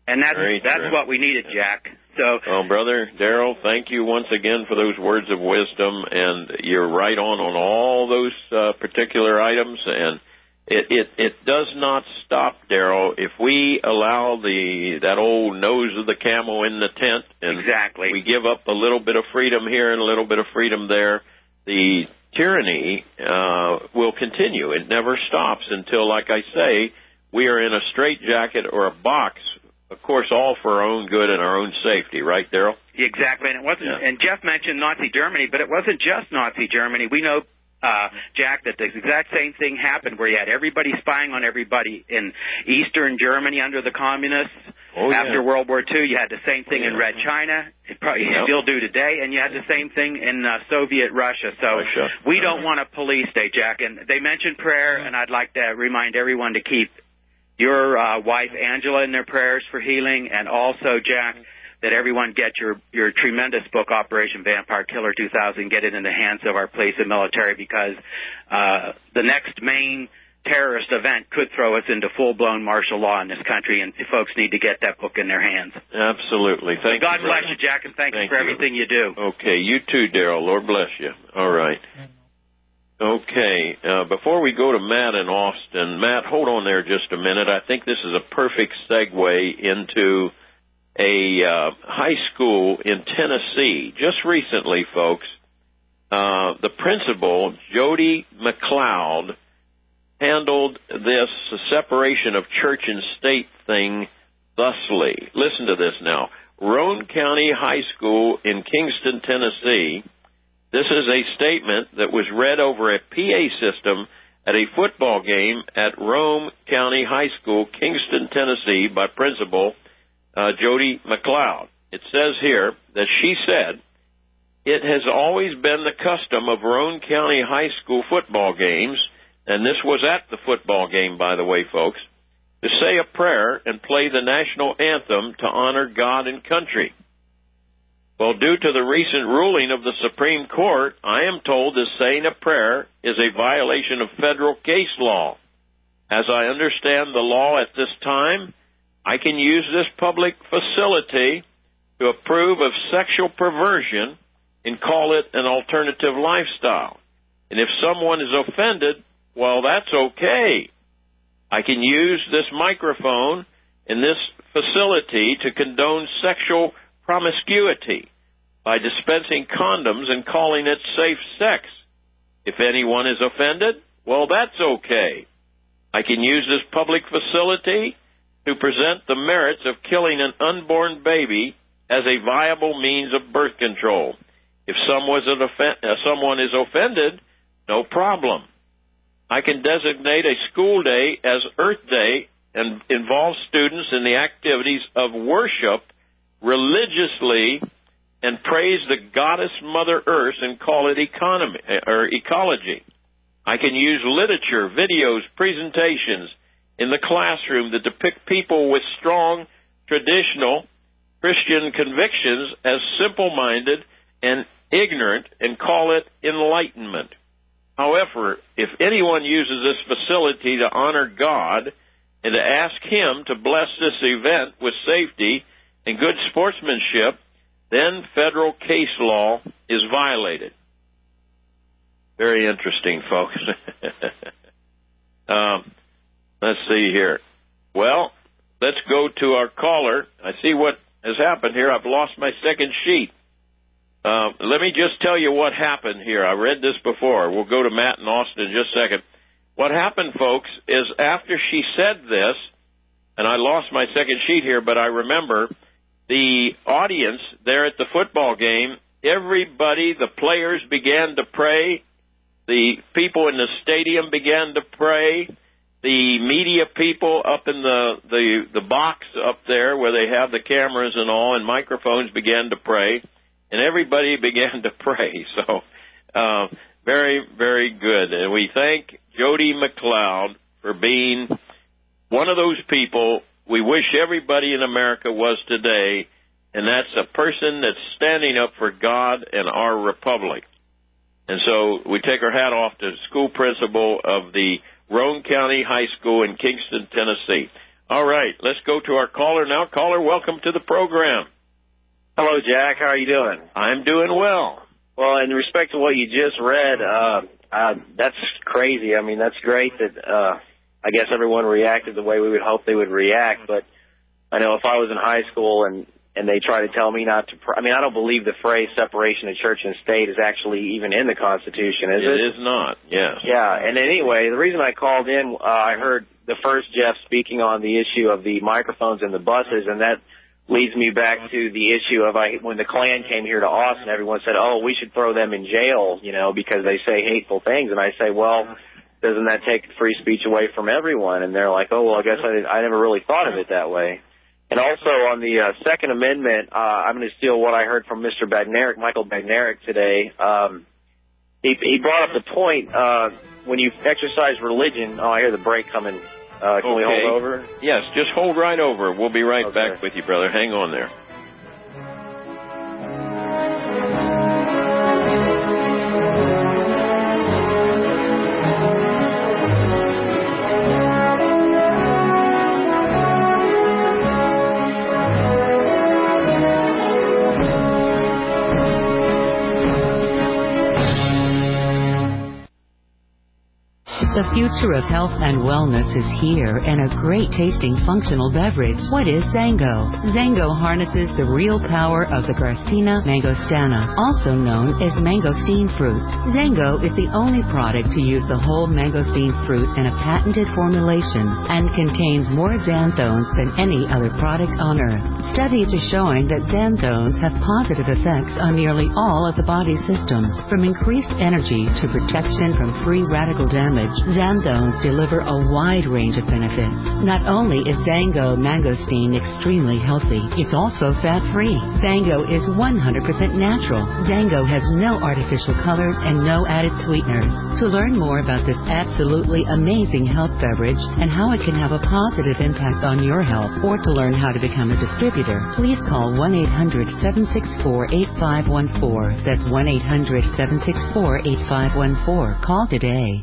[SPEAKER 13] And that's,
[SPEAKER 1] Very
[SPEAKER 13] that's
[SPEAKER 1] true.
[SPEAKER 13] what we needed, Jack. So,
[SPEAKER 1] well, Brother Darrell, thank you once again for those words of wisdom, and you're right on on all those uh, particular items, and it, it, it does not stop, Darrell, if we allow the that old nose of the camel in the tent, and
[SPEAKER 13] exactly.
[SPEAKER 1] we give up a little bit of freedom here and a little bit of freedom there, the tyranny uh, will continue. It never stops until, like I say, we are in a straitjacket or a box, of course, all for our own good and our own safety, right, Darrell?
[SPEAKER 13] Exactly, and it wasn't.
[SPEAKER 1] Yeah.
[SPEAKER 13] And Jeff mentioned Nazi Germany, but it wasn't just Nazi Germany. We know, uh, Jack, that the exact same thing happened, where you had everybody spying on everybody in Eastern Germany under the communists.
[SPEAKER 1] Oh,
[SPEAKER 13] After
[SPEAKER 1] yeah.
[SPEAKER 13] World War Two, you had the same thing
[SPEAKER 1] yeah.
[SPEAKER 13] in Red China. It probably
[SPEAKER 1] yep.
[SPEAKER 13] still do today, and you had the same thing in uh, Soviet Russia. So
[SPEAKER 1] Russia.
[SPEAKER 13] we don't want a police state, Jack. And they mentioned prayer, and I'd like to remind everyone to keep your uh, wife Angela in their prayers for healing, and also, Jack, that everyone get your, your tremendous book, Operation Vampire Killer two thousand, get it in the hands of our police and military, because uh, the next main terrorist event could throw us into full-blown martial law in this country, and folks need to get that book in their hands.
[SPEAKER 1] Absolutely. Thank
[SPEAKER 13] God
[SPEAKER 1] you.
[SPEAKER 13] bless you, Jack, and thank,
[SPEAKER 1] thank
[SPEAKER 13] you for
[SPEAKER 1] you.
[SPEAKER 13] everything you do.
[SPEAKER 1] Okay, you too, Darrell. Lord bless you. All right. Okay, uh, before we go to Matt in Austin, Matt, hold on there just a minute. I think this is a perfect segue into a uh, high school in Tennessee. Just recently, folks, uh, the principal, Jody McLeod, handled this separation of church and state thing thusly. Listen to this now. Roane County High School in Kingston, Tennessee. This is a statement that was read over a P A system at a football game at Roane County High School, Kingston, Tennessee, by Principal uh, Jody McLeod. It says here that she said, "It has always been the custom of Roane County High School football games," and this was at the football game, by the way, folks, "to say a prayer and play the national anthem to honor God and country. Well, due to the recent ruling of the Supreme Court, I am told that saying a prayer is a violation of federal case law. As I understand the law at this time, I can use this public facility to approve of sexual perversion and call it an alternative lifestyle. And if someone is offended, well, that's okay. I can use this microphone in this facility to condone sexual promiscuity by dispensing condoms and calling it safe sex. If anyone is offended, well, that's okay. I can use this public facility to present the merits of killing an unborn baby as a viable means of birth control. If someone is, offen- uh, someone is offended, no problem. I can designate a school day as Earth Day and involve students in the activities of worship religiously and praise the goddess Mother Earth and call it economy or ecology. I can use literature, videos, presentations in the classroom that depict people with strong traditional Christian convictions as simple-minded and ignorant and call it enlightenment. However, if anyone uses this facility to honor God and to ask Him to bless this event with safety and good sportsmanship, then federal case law is violated. Very interesting, folks. um, let's see here. Well, let's go to our caller. I see what has happened here. I've lost my second sheet. Uh, let me just tell you what happened here. I read this before. We'll go to Matt in Austin in just a second. What happened, folks, is after she said this, and I lost my second sheet here, but I remember the audience there at the football game, everybody, the players began to pray. The people in the stadium began to pray. The media people up in the, the, the box up there where they have the cameras and all and microphones began to pray. And everybody began to pray. So uh, very, very good. And we thank Jody McLeod for being one of those people we wish everybody in America was today, and that's a person that's standing up for God and our republic. And so we take our hat off to the school principal of the Roane County High School in Kingston, Tennessee. All right, let's go to our caller now. Caller, welcome to the program.
[SPEAKER 14] Hello, Jack. How are you doing?
[SPEAKER 1] I'm doing well.
[SPEAKER 14] Well, in respect to what you just read, uh, uh, that's crazy. I mean, that's great that uh, I guess everyone reacted the way we would hope they would react. But I know if I was in high school and, and they try to tell me not to pr- – I mean, I don't believe the phrase separation of church and state is actually even in the Constitution, is it?
[SPEAKER 1] It is not, yes.
[SPEAKER 14] Yeah, and anyway, the reason I called in, uh, I heard the first Jeff speaking on the issue of the microphones in the buses, and that – leads me back to the issue of I, when the Klan came here to Austin, everyone said, oh, we should throw them in jail, you know, because they say hateful things. And I say, well, doesn't that take free speech away from everyone? And they're like, oh, well, I guess I, I never really thought of it that way. And also on the uh, Second Amendment, uh, I'm going to steal what I heard from Mister Badnarik, Michael Badnarik today. Um, he, he brought up the point, uh, when you exercise religion, oh, I hear the break coming. Uh, can
[SPEAKER 1] okay.
[SPEAKER 14] we hold over?
[SPEAKER 1] Yes, just hold right over. We'll be right
[SPEAKER 14] okay.
[SPEAKER 1] back with you, brother. Hang on there.
[SPEAKER 7] The future of health and wellness is here in a great tasting functional beverage. What is Zango? Zango harnesses the real power of the Garcinia mangostana, also known as mangosteen fruit. Zango is the only product to use the whole mangosteen fruit in a patented formulation and contains more xanthones than any other product on earth. Studies are showing that xanthones have positive effects on nearly all of the body's systems, from increased energy to protection from free radical damage. Xanthones deliver a wide range of benefits. Not only is Zango mangosteen extremely healthy, it's also fat-free. Zango is one hundred percent natural. Zango has no artificial colors and no added sweeteners. To learn more about this absolutely amazing health beverage and how it can have a positive impact on your health, or to learn how to become a distributor, please call one eight hundred seven six four eight five one four. That's one eight hundred seven six four eight five one four. Call today.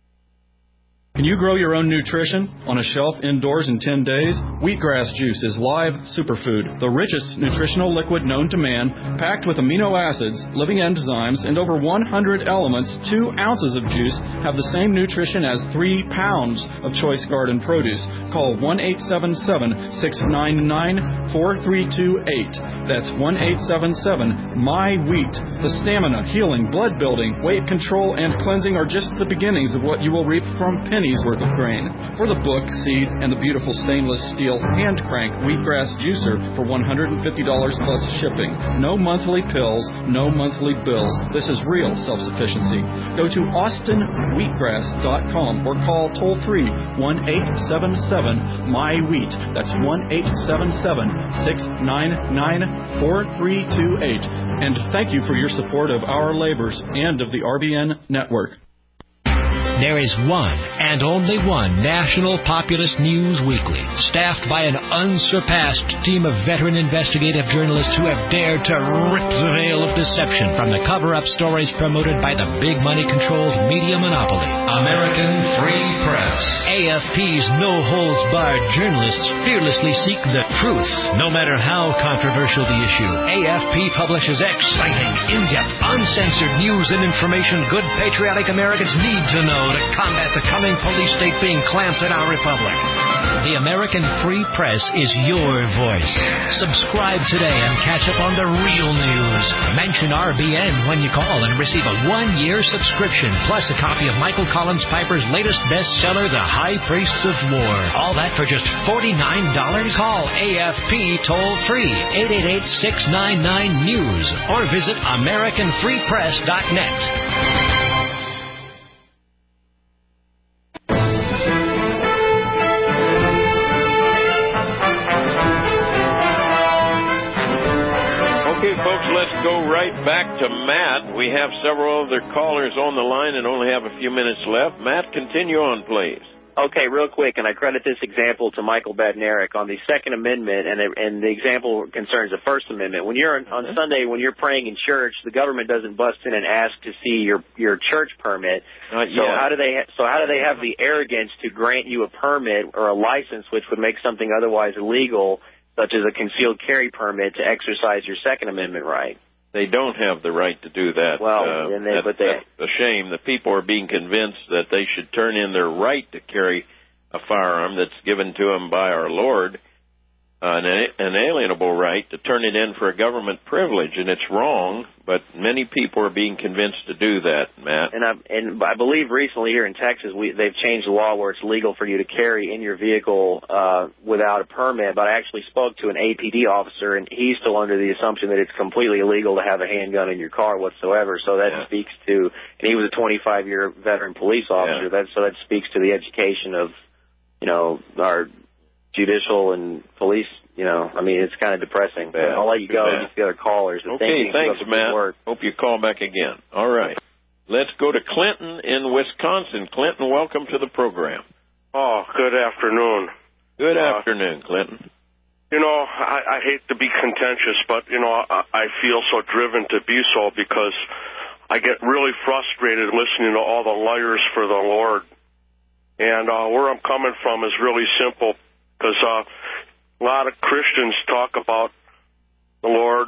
[SPEAKER 2] Can you grow your own nutrition on a shelf indoors in ten days? Wheatgrass juice is live superfood, the richest nutritional liquid known to man, packed with amino acids, living enzymes, and over one hundred elements. Two ounces of juice have the same nutrition as three pounds of choice garden produce. Call one eight seven seven, six nine nine, four three two eight. That's one eight seven seven, M Y wheat. The stamina, healing, blood building, weight control, and cleansing are just the beginnings of what you will reap from pennies worth of grain. For the book, seed, and the beautiful stainless steel hand crank wheatgrass juicer for one hundred fifty dollars plus shipping. No monthly pills, no monthly bills. This is real self-sufficiency. Go to austin wheatgrass dot com or call toll free one eight seven seven, M Y wheat. That's one eight seven seven, six nine nine, four three two eight. And thank you for your support of our labors and of the R B N network.
[SPEAKER 3] There is one and only one national populist news weekly, staffed by an unsurpassed team of veteran investigative journalists who have dared to rip the veil of deception from the cover-up stories promoted by the big money-controlled media monopoly, American Free Press. A F P's no-holds-barred journalists fearlessly seek the truth, no matter how controversial the issue. A F P publishes exciting, in-depth, uncensored news and information good patriotic Americans need to know to combat the coming police state being clamped in our republic. The American Free Press is your voice. Subscribe today and catch up on the real news. Mention R B N when you call and receive a one-year subscription, plus a copy of Michael Collins Piper's latest bestseller, The High Priests of War. All that for just forty-nine dollars. Call A F P toll-free, eight eight eight, six nine nine, news, or visit american free press dot net.
[SPEAKER 1] Okay, folks, let's go right back to Matt. We have several other callers on the line and only have a few minutes left. Matt, continue on, please.
[SPEAKER 14] Okay, real quick, and I credit this example to Michael Badnarik on the Second Amendment, and, it, and the example concerns the First Amendment. When you're on, on mm-hmm. Sunday, when you're praying in church, the government doesn't bust in and ask to see your your church permit.
[SPEAKER 1] Not
[SPEAKER 14] so
[SPEAKER 1] yet.
[SPEAKER 14] how do they? So how do they have the arrogance to grant you a permit or a license, which would make something otherwise illegal, such as a concealed carry permit, to exercise your Second Amendment right?
[SPEAKER 1] They don't have the right to do that.
[SPEAKER 14] Well,
[SPEAKER 1] uh,
[SPEAKER 14] then they,
[SPEAKER 1] that,
[SPEAKER 14] but they,
[SPEAKER 1] that's a shame. The people are being convinced that they should turn in their right to carry a firearm that's given to them by our Lord, uh, an, an alienable right to turn it in for a government privilege, and it's wrong. But many people are being convinced to do that, Matt.
[SPEAKER 14] And I, and I believe recently here in Texas, we, they've changed the law where it's legal for you to carry in your vehicle uh, without a permit. But I actually spoke to an A P D officer, and he's still under the assumption that it's completely illegal to have a handgun in your car whatsoever. So that yeah. speaks to, and he was a twenty-five year veteran police officer. Yeah. That so that speaks to the education of, you know, our judicial and police. You know, I mean, it's kind of depressing. But I'll let you go and get the other callers.
[SPEAKER 1] Okay, thanks, Matt. Work. Hope you call back again. All right. Let's go to Clinton in Wisconsin. Clinton, welcome to the program.
[SPEAKER 15] Oh, good afternoon.
[SPEAKER 1] Good
[SPEAKER 15] uh,
[SPEAKER 1] afternoon, Clinton.
[SPEAKER 15] You know, I, I hate to be contentious, but, you know, I, I feel so driven to be so because I get really frustrated listening to all the liars for the Lord. And uh, where I'm coming from is really simple because uh, a lot of Christians talk about the Lord,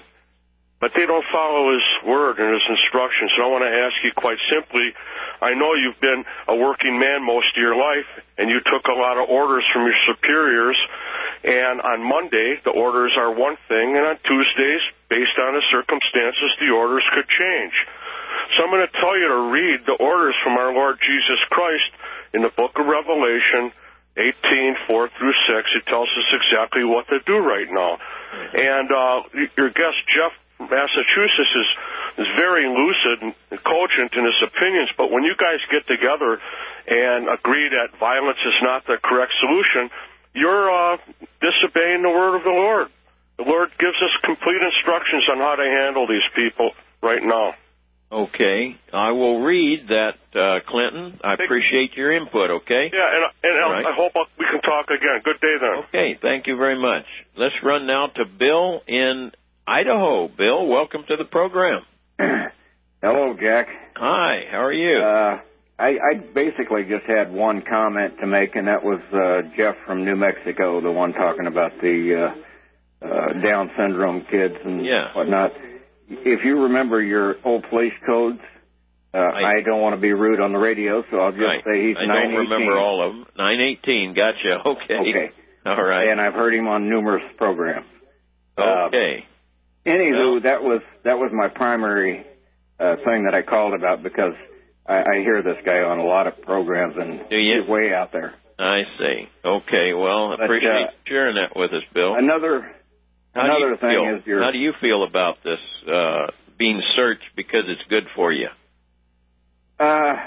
[SPEAKER 15] but they don't follow His word and His instructions. So I want to ask you quite simply, I know you've been a working man most of your life, and you took a lot of orders from your superiors, and on Monday, the orders are one thing, and on Tuesdays, based on the circumstances, the orders could change. So I'm going to tell you to read the orders from our Lord Jesus Christ in the book of Revelation, eighteen, four through six. It tells us exactly what to do right now. And uh, your guest, Jeff from Massachusetts, is, is very lucid and cogent in his opinions, but when you guys get together and agree that violence is not the correct solution, you're uh, disobeying the word of the Lord. The Lord gives us complete instructions on how to handle these people right now.
[SPEAKER 1] Okay, I will read that, uh, Clinton. I appreciate your input, okay?
[SPEAKER 15] Yeah, and, and
[SPEAKER 1] right.
[SPEAKER 15] I hope we can talk again. Good day then.
[SPEAKER 1] Okay, thank you very much. Let's run now to Bill in Idaho. Bill, welcome to the program.
[SPEAKER 16] Hello, Jack.
[SPEAKER 1] Hi, how are you?
[SPEAKER 16] Uh, I, I basically just had one comment to make, and that was uh, Jeff from New Mexico, the one talking about the uh, uh, Down syndrome kids and
[SPEAKER 1] yeah.
[SPEAKER 16] whatnot. If you remember your old police codes, uh, I, I don't want to be rude on the radio, so I'll just
[SPEAKER 1] right.
[SPEAKER 16] say he's
[SPEAKER 1] I
[SPEAKER 16] nine eighteen.
[SPEAKER 1] I don't remember all of them. nine eighteen, gotcha. Okay.
[SPEAKER 16] Okay.
[SPEAKER 1] All right.
[SPEAKER 16] And I've heard him on numerous programs.
[SPEAKER 1] Okay.
[SPEAKER 16] Uh, anywho,
[SPEAKER 1] well,
[SPEAKER 16] that was that was my primary uh, thing that I called about because I, I hear this guy on a lot of programs, and he's way out there.
[SPEAKER 1] I see. Okay. Well, I
[SPEAKER 16] but,
[SPEAKER 1] appreciate
[SPEAKER 16] uh,
[SPEAKER 1] sharing that with us, Bill.
[SPEAKER 16] Another...
[SPEAKER 1] How
[SPEAKER 16] Another thing
[SPEAKER 1] feel?
[SPEAKER 16] is your...
[SPEAKER 1] How do you feel about this uh, being searched because it's good for you?
[SPEAKER 16] Uh,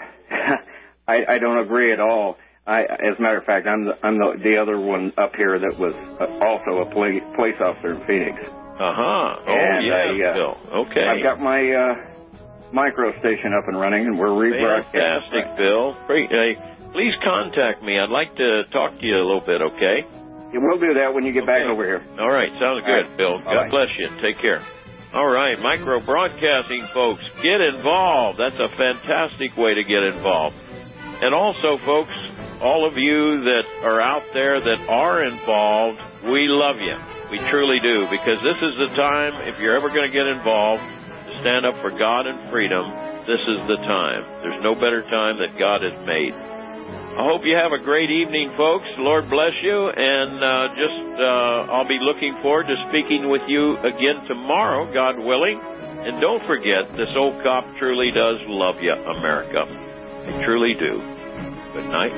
[SPEAKER 16] I, I don't agree at all. I, as a matter of fact, I'm the, I'm the, the other one up here that was also a police, police officer in Phoenix.
[SPEAKER 1] Uh-huh. Oh,
[SPEAKER 16] and
[SPEAKER 1] yeah,
[SPEAKER 16] I, uh,
[SPEAKER 1] Bill. Okay.
[SPEAKER 16] I've got my uh, micro station up and running, and we're rebroadcasting.
[SPEAKER 1] Fantastic, Bill. Great. Uh, please contact me. I'd like to talk to you a little bit, okay?
[SPEAKER 16] Yeah, we'll do that when you get
[SPEAKER 1] okay.
[SPEAKER 16] back over here.
[SPEAKER 1] All right. Sounds good,
[SPEAKER 16] right.
[SPEAKER 1] Bill. God
[SPEAKER 16] right.
[SPEAKER 1] bless you. Take care. All right. Micro broadcasting, folks. Get involved. That's a fantastic way to get involved. And also, folks, all of you that are out there that are involved, we love you. We truly do, because this is the time, if you're ever going to get involved, to stand up for God and freedom, this is the time. There's no better time that God has made. I hope you have a great evening, folks. Lord bless you, and uh, just uh, I'll be looking forward to speaking with you again tomorrow, God willing. And don't forget, this old cop truly does love you, America. They truly do. Good night.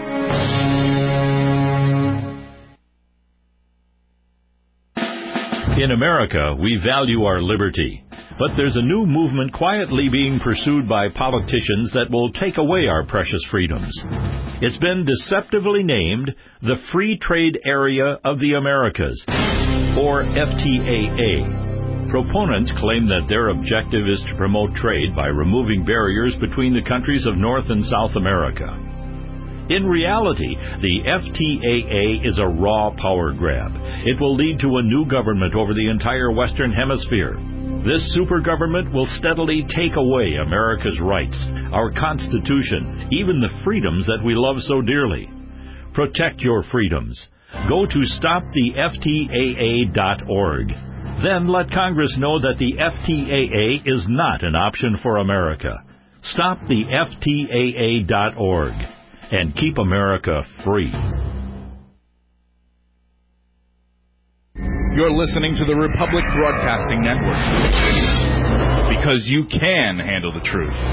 [SPEAKER 17] In America, we value our liberty. But there's a new movement quietly being pursued by politicians that will take away our precious freedoms. It's been deceptively named the Free Trade Area of the Americas, or F T A A. Proponents claim that their objective is to promote trade by removing barriers between the countries of North and South America. In reality, the F T A A is a raw power grab. It will lead to a new government over the entire Western Hemisphere. This super government will steadily take away America's rights, our Constitution, even the freedoms that we love so dearly. Protect your freedoms. Go to stop the F T A A dot org. Then let Congress know that the F T A A is not an option for America. Stop the F T A A dot org and keep America free.
[SPEAKER 9] You're listening to the Republic Broadcasting Network, because you can handle the truth.